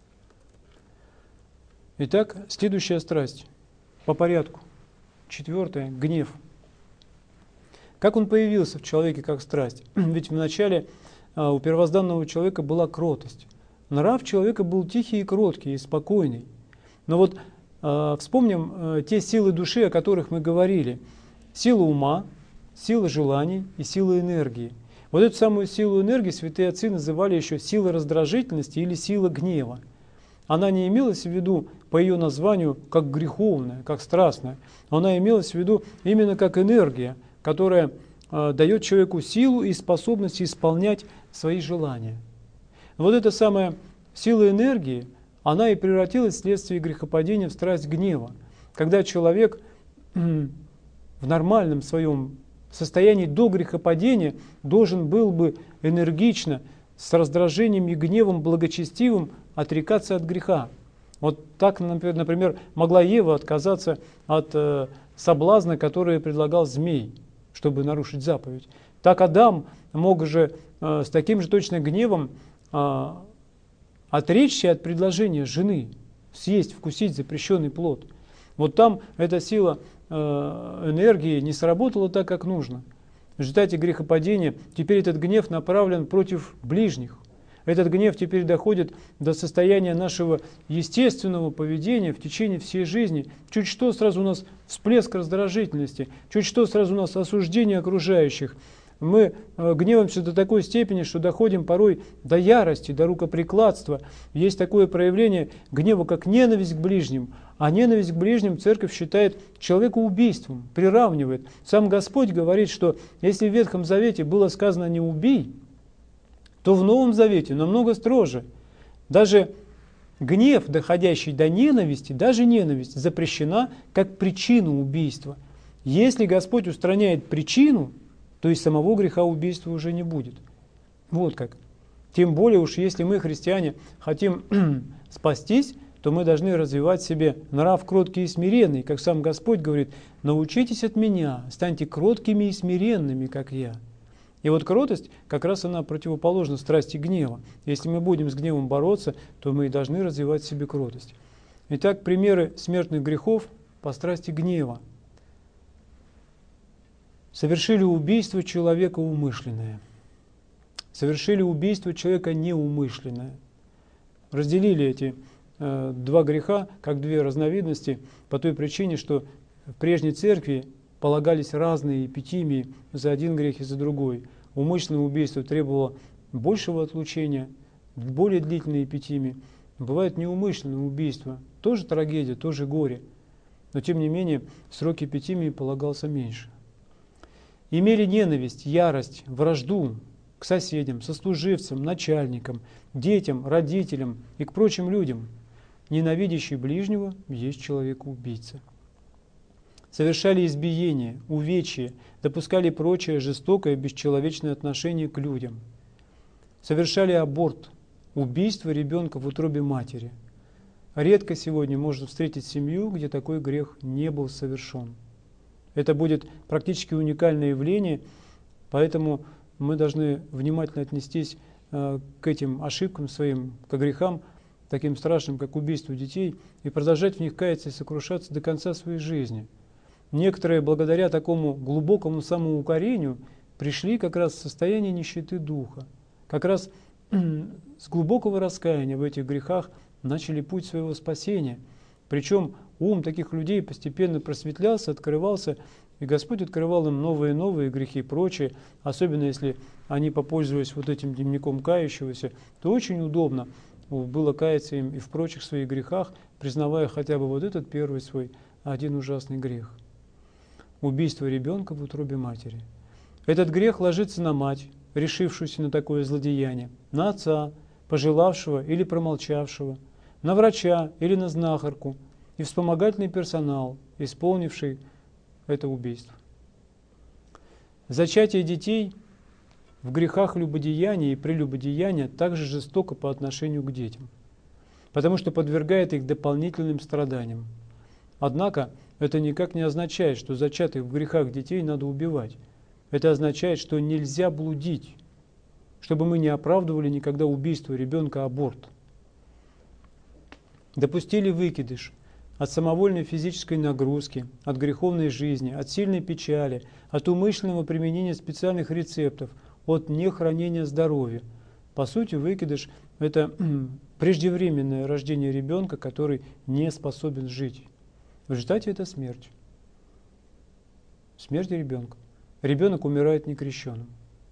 Итак, следующая страсть. По порядку. 4. Гнев. Как он появился в человеке как страсть? Ведь вначале у первозданного человека была кротость. Нрав человека был тихий и кроткий, и спокойный. Но вот вспомним те силы души, о которых мы говорили. Сила ума, сила желаний и сила энергии. Вот эту самую силу энергии святые отцы называли еще сила раздражительности или сила гнева. Она не имелась в виду по ее названию как греховная, как страстная. Она имелась в виду именно как энергия, которая дает человеку силу и способность исполнять свои желания. Вот эта самая сила энергии, она и превратилась вследствие грехопадения в страсть гнева. Когда человек в нормальном своем состоянии до грехопадения должен был бы энергично, с раздражением и гневом благочестивым отрекаться от греха. Вот так, например, могла Ева отказаться от соблазна, который предлагал змей, чтобы нарушить заповедь. Так Адам мог же с таким же точно гневом отречься от предложения жены съесть, вкусить запрещенный плод. Вот там эта сила энергии не сработала так, как нужно. В результате грехопадения теперь этот гнев направлен против ближних. Этот гнев теперь доходит до состояния нашего естественного поведения в течение всей жизни. Чуть что сразу у нас всплеск раздражительности, чуть что сразу у нас осуждение окружающих. Мы гневаемся до такой степени, что доходим порой до ярости, до рукоприкладства. Есть такое проявление гнева, как ненависть к ближним. А ненависть к ближним церковь считает человекоубийством, приравнивает. Сам Господь говорит, что если в Ветхом Завете было сказано «не убий», то в Новом Завете намного строже. Даже гнев, доходящий до ненависти, даже ненависть запрещена как причина убийства. Если Господь устраняет причину, то и самого греха убийства уже не будет. Вот как. Тем более уж, если мы, христиане, хотим спастись, то мы должны развивать в себе нрав кроткий и смиренный. Как сам Господь говорит, научитесь от меня, станьте кроткими и смиренными, как я. И вот кротость, как раз она противоположна страсти гнева. Если мы будем с гневом бороться, то мы и должны развивать в себе кротость. Итак, примеры смертных грехов по страсти гнева. Совершили убийство человека умышленное. Совершили убийство человека неумышленное. Разделили эти два греха как две разновидности по той причине, что в прежней церкви полагались разные эпитимии за один грех и за другой. Умышленное убийство требовало большего отлучения, более длительные эпитимии. Бывает неумышленное убийство, тоже трагедия, тоже горе. Но тем не менее срок эпитимии полагался меньше. Имели ненависть, ярость, вражду к соседям, сослуживцам, начальникам, детям, родителям и к прочим людям. Ненавидящий ближнего есть человек-убийца. Совершали избиение, увечье, допускали прочее жестокое, бесчеловечное отношение к людям. Совершали аборт, убийство ребенка в утробе матери. Редко сегодня можно встретить семью, где такой грех не был совершен. Это будет практически уникальное явление, Поэтому мы должны внимательно отнестись к этим ошибкам своим, к грехам, таким страшным, как убийство детей, и продолжать в них каяться и сокрушаться до конца своей жизни. Некоторые, благодаря такому глубокому самоукорению, пришли как раз в состояние нищеты духа. Как раз с глубокого раскаяния в этих грехах начали путь своего спасения. Причем ум таких людей постепенно просветлялся, открывался, и Господь открывал им новые и новые грехи и прочее. Особенно если они попользовались вот этим дневником кающегося, то очень удобно было каяться им и в прочих своих грехах, признавая хотя бы вот этот первый свой один ужасный грех. Убийство ребенка в утробе матери. Этот грех ложится на мать, решившуюся на такое злодеяние, на отца, пожелавшего или промолчавшего, на врача или на знахарку и вспомогательный персонал, исполнивший это убийство. Зачатие детей в грехах любодеяния и прелюбодеяния также жестоко по отношению к детям, потому что подвергает их дополнительным страданиям. Однако это никак не означает, что зачатых в грехах детей надо убивать. Это означает, что нельзя блудить, чтобы мы не оправдывали никогда убийство ребенка, аборт. Допустили выкидыш от самовольной физической нагрузки, от греховной жизни, от сильной печали, от умышленного применения специальных рецептов, от нехранения здоровья. По сути, выкидыш – это преждевременное рождение ребенка, который не способен жить. В результате это смерть. Смерть ребенка. Ребенок умирает некрещенным.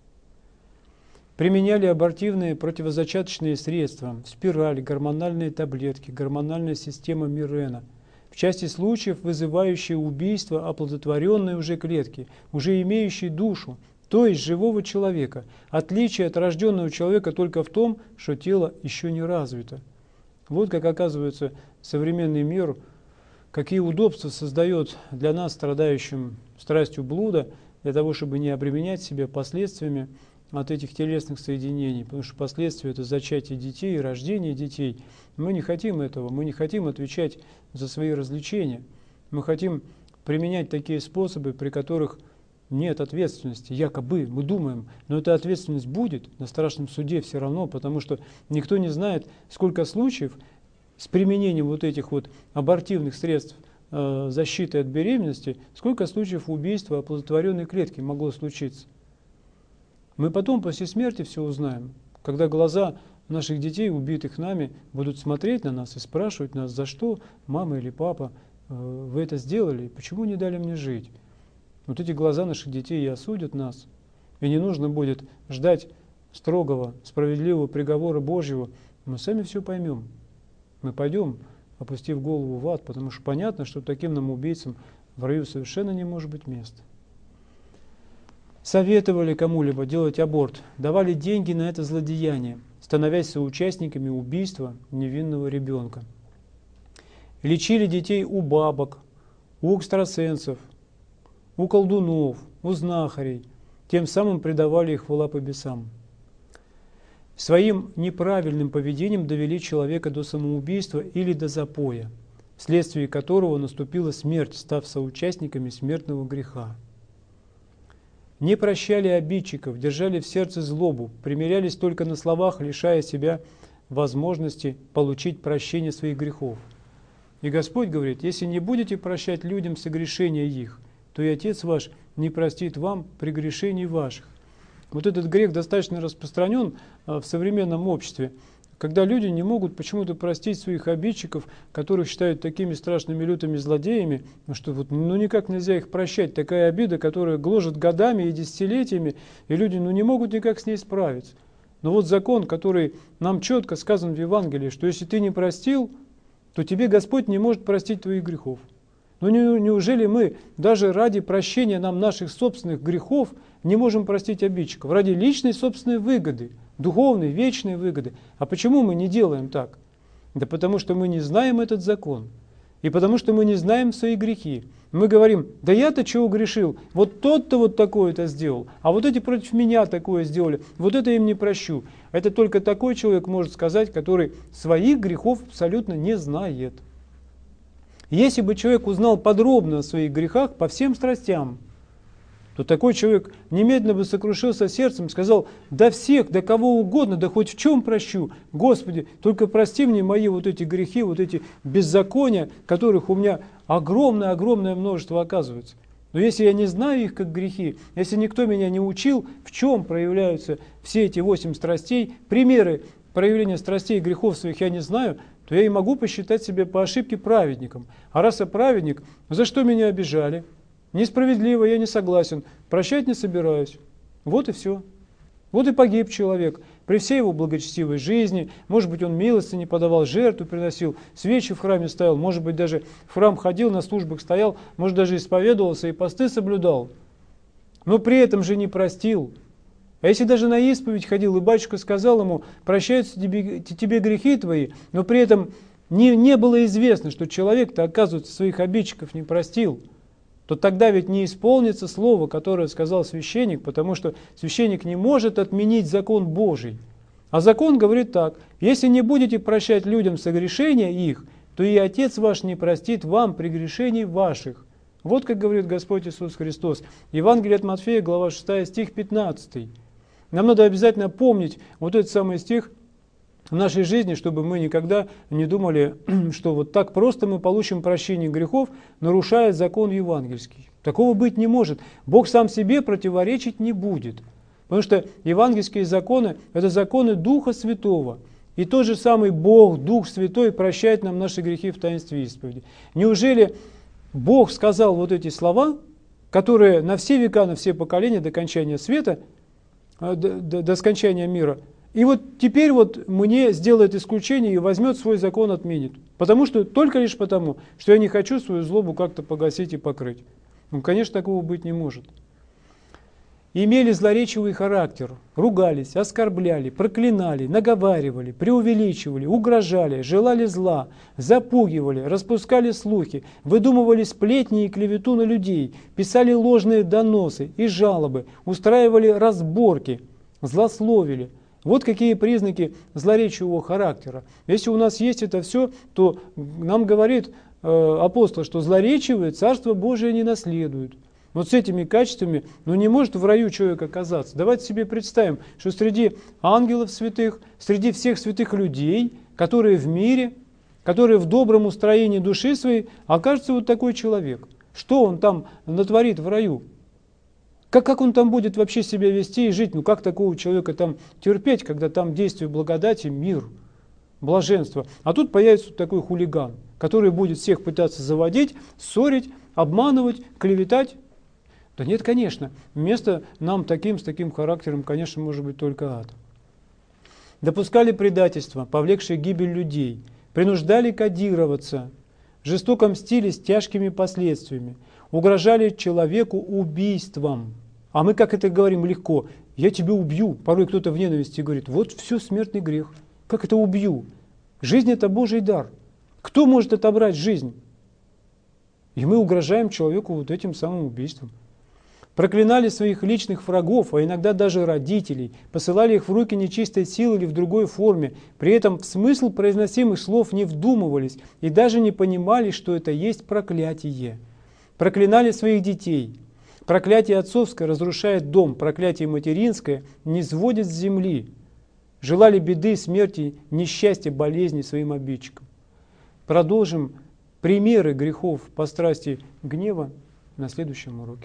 Применяли абортивные противозачаточные средства, спирали, гормональные таблетки, гормональная система Мирена. В части случаев вызывающие убийство оплодотворенной уже клетки, уже имеющей душу, то есть живого человека. Отличие от рожденного человека только в том, что тело еще не развито. Вот как оказывается современный мир, какие удобства создает для нас, страдающим страстью блуда, для того, чтобы не обременять себя последствиями от этих телесных соединений, потому что последствия – это зачатие детей, рождение детей. Мы не хотим этого, мы не хотим отвечать за свои развлечения. Мы хотим применять такие способы, при которых нет ответственности, якобы, мы думаем, но эта ответственность будет на страшном суде все равно, потому что никто не знает, сколько случаев с применением вот этих вот абортивных средств защиты от беременности, сколько случаев убийства оплодотворенной клетки могло случиться. Мы потом, после смерти, все узнаем, когда глаза наших детей, убитых нами, будут смотреть на нас и спрашивать нас, за что, мама или папа, вы это сделали, почему не дали мне жить. Вот эти глаза наших детей и осудят нас, и не нужно будет ждать строгого, справедливого приговора Божьего, мы сами все поймем. Мы пойдем, опустив голову в ад, потому что понятно, что таким нам убийцам в раю совершенно не может быть места. Советовали кому-либо делать аборт, давали деньги на это злодеяние, становясь соучастниками убийства невинного ребенка. Лечили детей у бабок, у экстрасенсов, у колдунов, у знахарей, тем самым предавали их в лапы бесам. Своим неправильным поведением довели человека до самоубийства или до запоя, вследствие которого наступила смерть, став соучастниками смертного греха. Не прощали обидчиков, держали в сердце злобу, примирялись только на словах, лишая себя возможности получить прощение своих грехов. И Господь говорит, если не будете прощать людям согрешения их, то и Отец ваш не простит вам прегрешений ваших. Вот этот грех достаточно распространен в современном обществе, когда люди не могут почему-то простить своих обидчиков, которых считают такими страшными лютыми злодеями, что вот, никак нельзя их прощать. Такая обида, которая гложет годами и десятилетиями, и люди не могут никак с ней справиться. Но вот закон, который нам четко сказан в Евангелии, что если ты не простил, то тебе Господь не может простить твоих грехов. Но неужели мы даже ради прощения нам наших собственных грехов не можем простить обидчиков? Ради личной собственной выгоды, духовной, вечной выгоды. А почему мы не делаем так? Да потому что мы не знаем этот закон. И потому что мы не знаем свои грехи. Мы говорим, да я-то чего грешил? Вот тот-то вот такое-то сделал. А вот эти против меня такое сделали. Вот это им не прощу. Это только такой человек может сказать, который своих грехов абсолютно не знает. Если бы человек узнал подробно о своих грехах по всем страстям, то такой человек немедленно бы сокрушился сердцем и сказал: да всех, да кого угодно, да хоть в чем прощу, Господи, только прости мне мои вот эти грехи, вот эти беззакония, которых у меня огромное множество оказывается. Но если я не знаю их как грехи, если никто меня не учил, в чем проявляются все эти 8 страстей, примеры проявления страстей и грехов своих я не знаю, то я и могу посчитать себя по ошибке праведником. А раз я праведник, за что меня обижали? Несправедливо, я не согласен, прощать не собираюсь. Вот и все. Вот и погиб человек. При всей его благочестивой жизни, может быть, он милостыни подавал, жертву приносил, свечи в храме ставил, может быть, даже в храм ходил, на службах стоял, может, даже исповедовался и посты соблюдал. Но при этом же не простил. А если даже на исповедь ходил, и батюшка сказал ему: прощаются тебе грехи твои, но при этом не было известно, что человек-то, оказывается, своих обидчиков не простил, то тогда ведь не исполнится слово, которое сказал священник, потому что священник не может отменить закон Божий. А закон говорит так: если не будете прощать людям согрешения их, то и Отец ваш не простит вам прегрешений ваших. Вот как говорит Господь Иисус Христос. Евангелие от Матфея, глава 6, стих 15. Нам надо обязательно помнить вот этот самый стих в нашей жизни, чтобы мы никогда не думали, что вот так просто мы получим прощение грехов, нарушая закон евангельский. Такого быть не может. Бог сам себе противоречить не будет. Потому что евангельские законы – это законы Духа Святого. И тот же самый Бог, Дух Святой, прощает нам наши грехи в таинстве исповеди. Неужели Бог сказал вот эти слова, которые на все века, на все поколения до кончания света, до скончания мира, и вот теперь вот мне сделает исключение и возьмет свой закон, отменит. Только лишь потому, что я не хочу свою злобу как-то погасить и покрыть. Ну, конечно, такого быть не может. Имели злоречивый характер, ругались, оскорбляли, проклинали, наговаривали, преувеличивали, угрожали, желали зла, запугивали, распускали слухи, выдумывали сплетни и клевету на людей, писали ложные доносы и жалобы, устраивали разборки, злословили. Вот какие признаки злоречивого характера. Если у нас есть это все, то нам говорит апостол, что злоречивые Царство Божие не наследуют. Вот с этими качествами, не может в раю человек оказаться. Давайте себе представим, что среди ангелов святых, среди всех святых людей, которые в мире, которые в добром устроении души своей, окажется вот такой человек. Что он там натворит в раю? Как он там будет вообще себя вести и жить? Как такого человека там терпеть, когда там действие благодати, мир, блаженство? А тут появится вот такой хулиган, который будет всех пытаться заводить, ссорить, обманывать, клеветать. Да нет, конечно, вместо нам с таким характером, конечно, может быть только ад. Допускали предательство, повлекшее гибель людей, принуждали кодироваться, жестоко мстили с тяжкими последствиями, угрожали человеку убийством. А мы как это говорим легко: я тебя убью. Порой кто-то в ненависти говорит: вот все, смертный грех. Как это убью? Жизнь – это Божий дар. Кто может отобрать жизнь? И мы угрожаем человеку вот этим самым убийством. Проклинали своих личных врагов, а иногда даже родителей, посылали их в руки нечистой силы или в другой форме, при этом в смысл произносимых слов не вдумывались и даже не понимали, что это есть проклятие. Проклинали своих детей. Проклятие отцовское разрушает дом, проклятие материнское низводит с земли. Желали беды, смерти, несчастья, болезни своим обидчикам. Продолжим примеры грехов по страсти гнева на следующем уроке.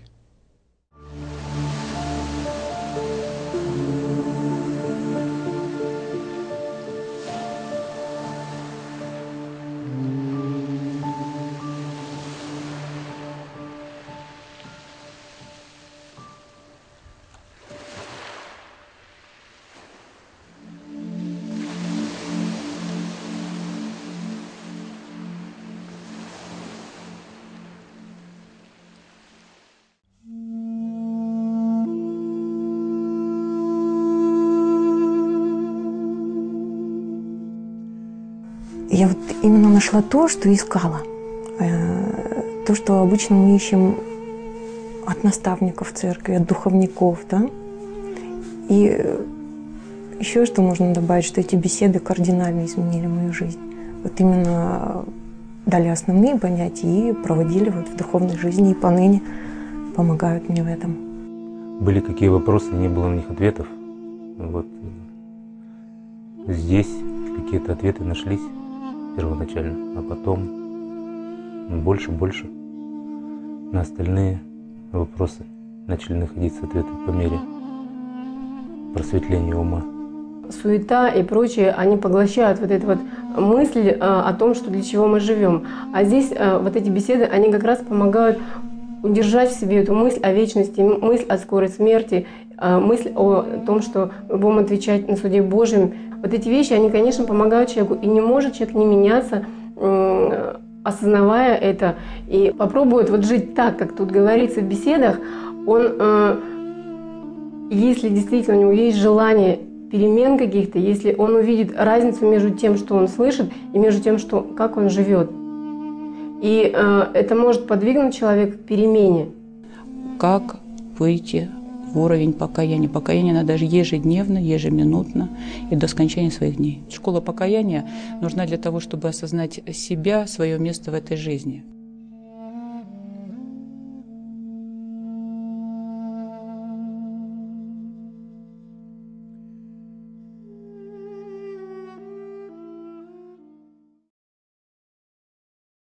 Я вот именно нашла то, что искала. То, что обычно мы ищем от наставников церкви, от духовников, да? И еще что можно добавить, что эти беседы кардинально изменили мою жизнь. Вот именно дали основные понятия и проводили вот в духовной жизни, и поныне помогают мне в этом. были какие вопросы, не было на них ответов. Вот. Здесь какие-то ответы нашлись первоначально, а потом больше на остальные вопросы начали находиться ответы по мере просветления ума. Суета и прочее, они поглощают вот эту вот мысль о том, что для чего мы живем. А здесь вот эти беседы, они как раз помогают удержать в себе эту мысль о вечности, мысль о скорой смерти, мысль о том, что мы будем отвечать на суде Божьем. Вот эти вещи, они, конечно, помогают человеку, и не может человек не меняться, осознавая это, и попробует вот жить так, как тут говорится в беседах. Он, если действительно у него есть желание перемен каких-то, если он увидит разницу между тем, что он слышит, и между тем, как он живет. И это может подвигнуть человека к перемене. Как выйти в уровень покаяния? Покаяние надо даже ежедневно, ежеминутно и до скончания своих дней. Школа покаяния нужна для того, чтобы осознать себя, свое место в этой жизни.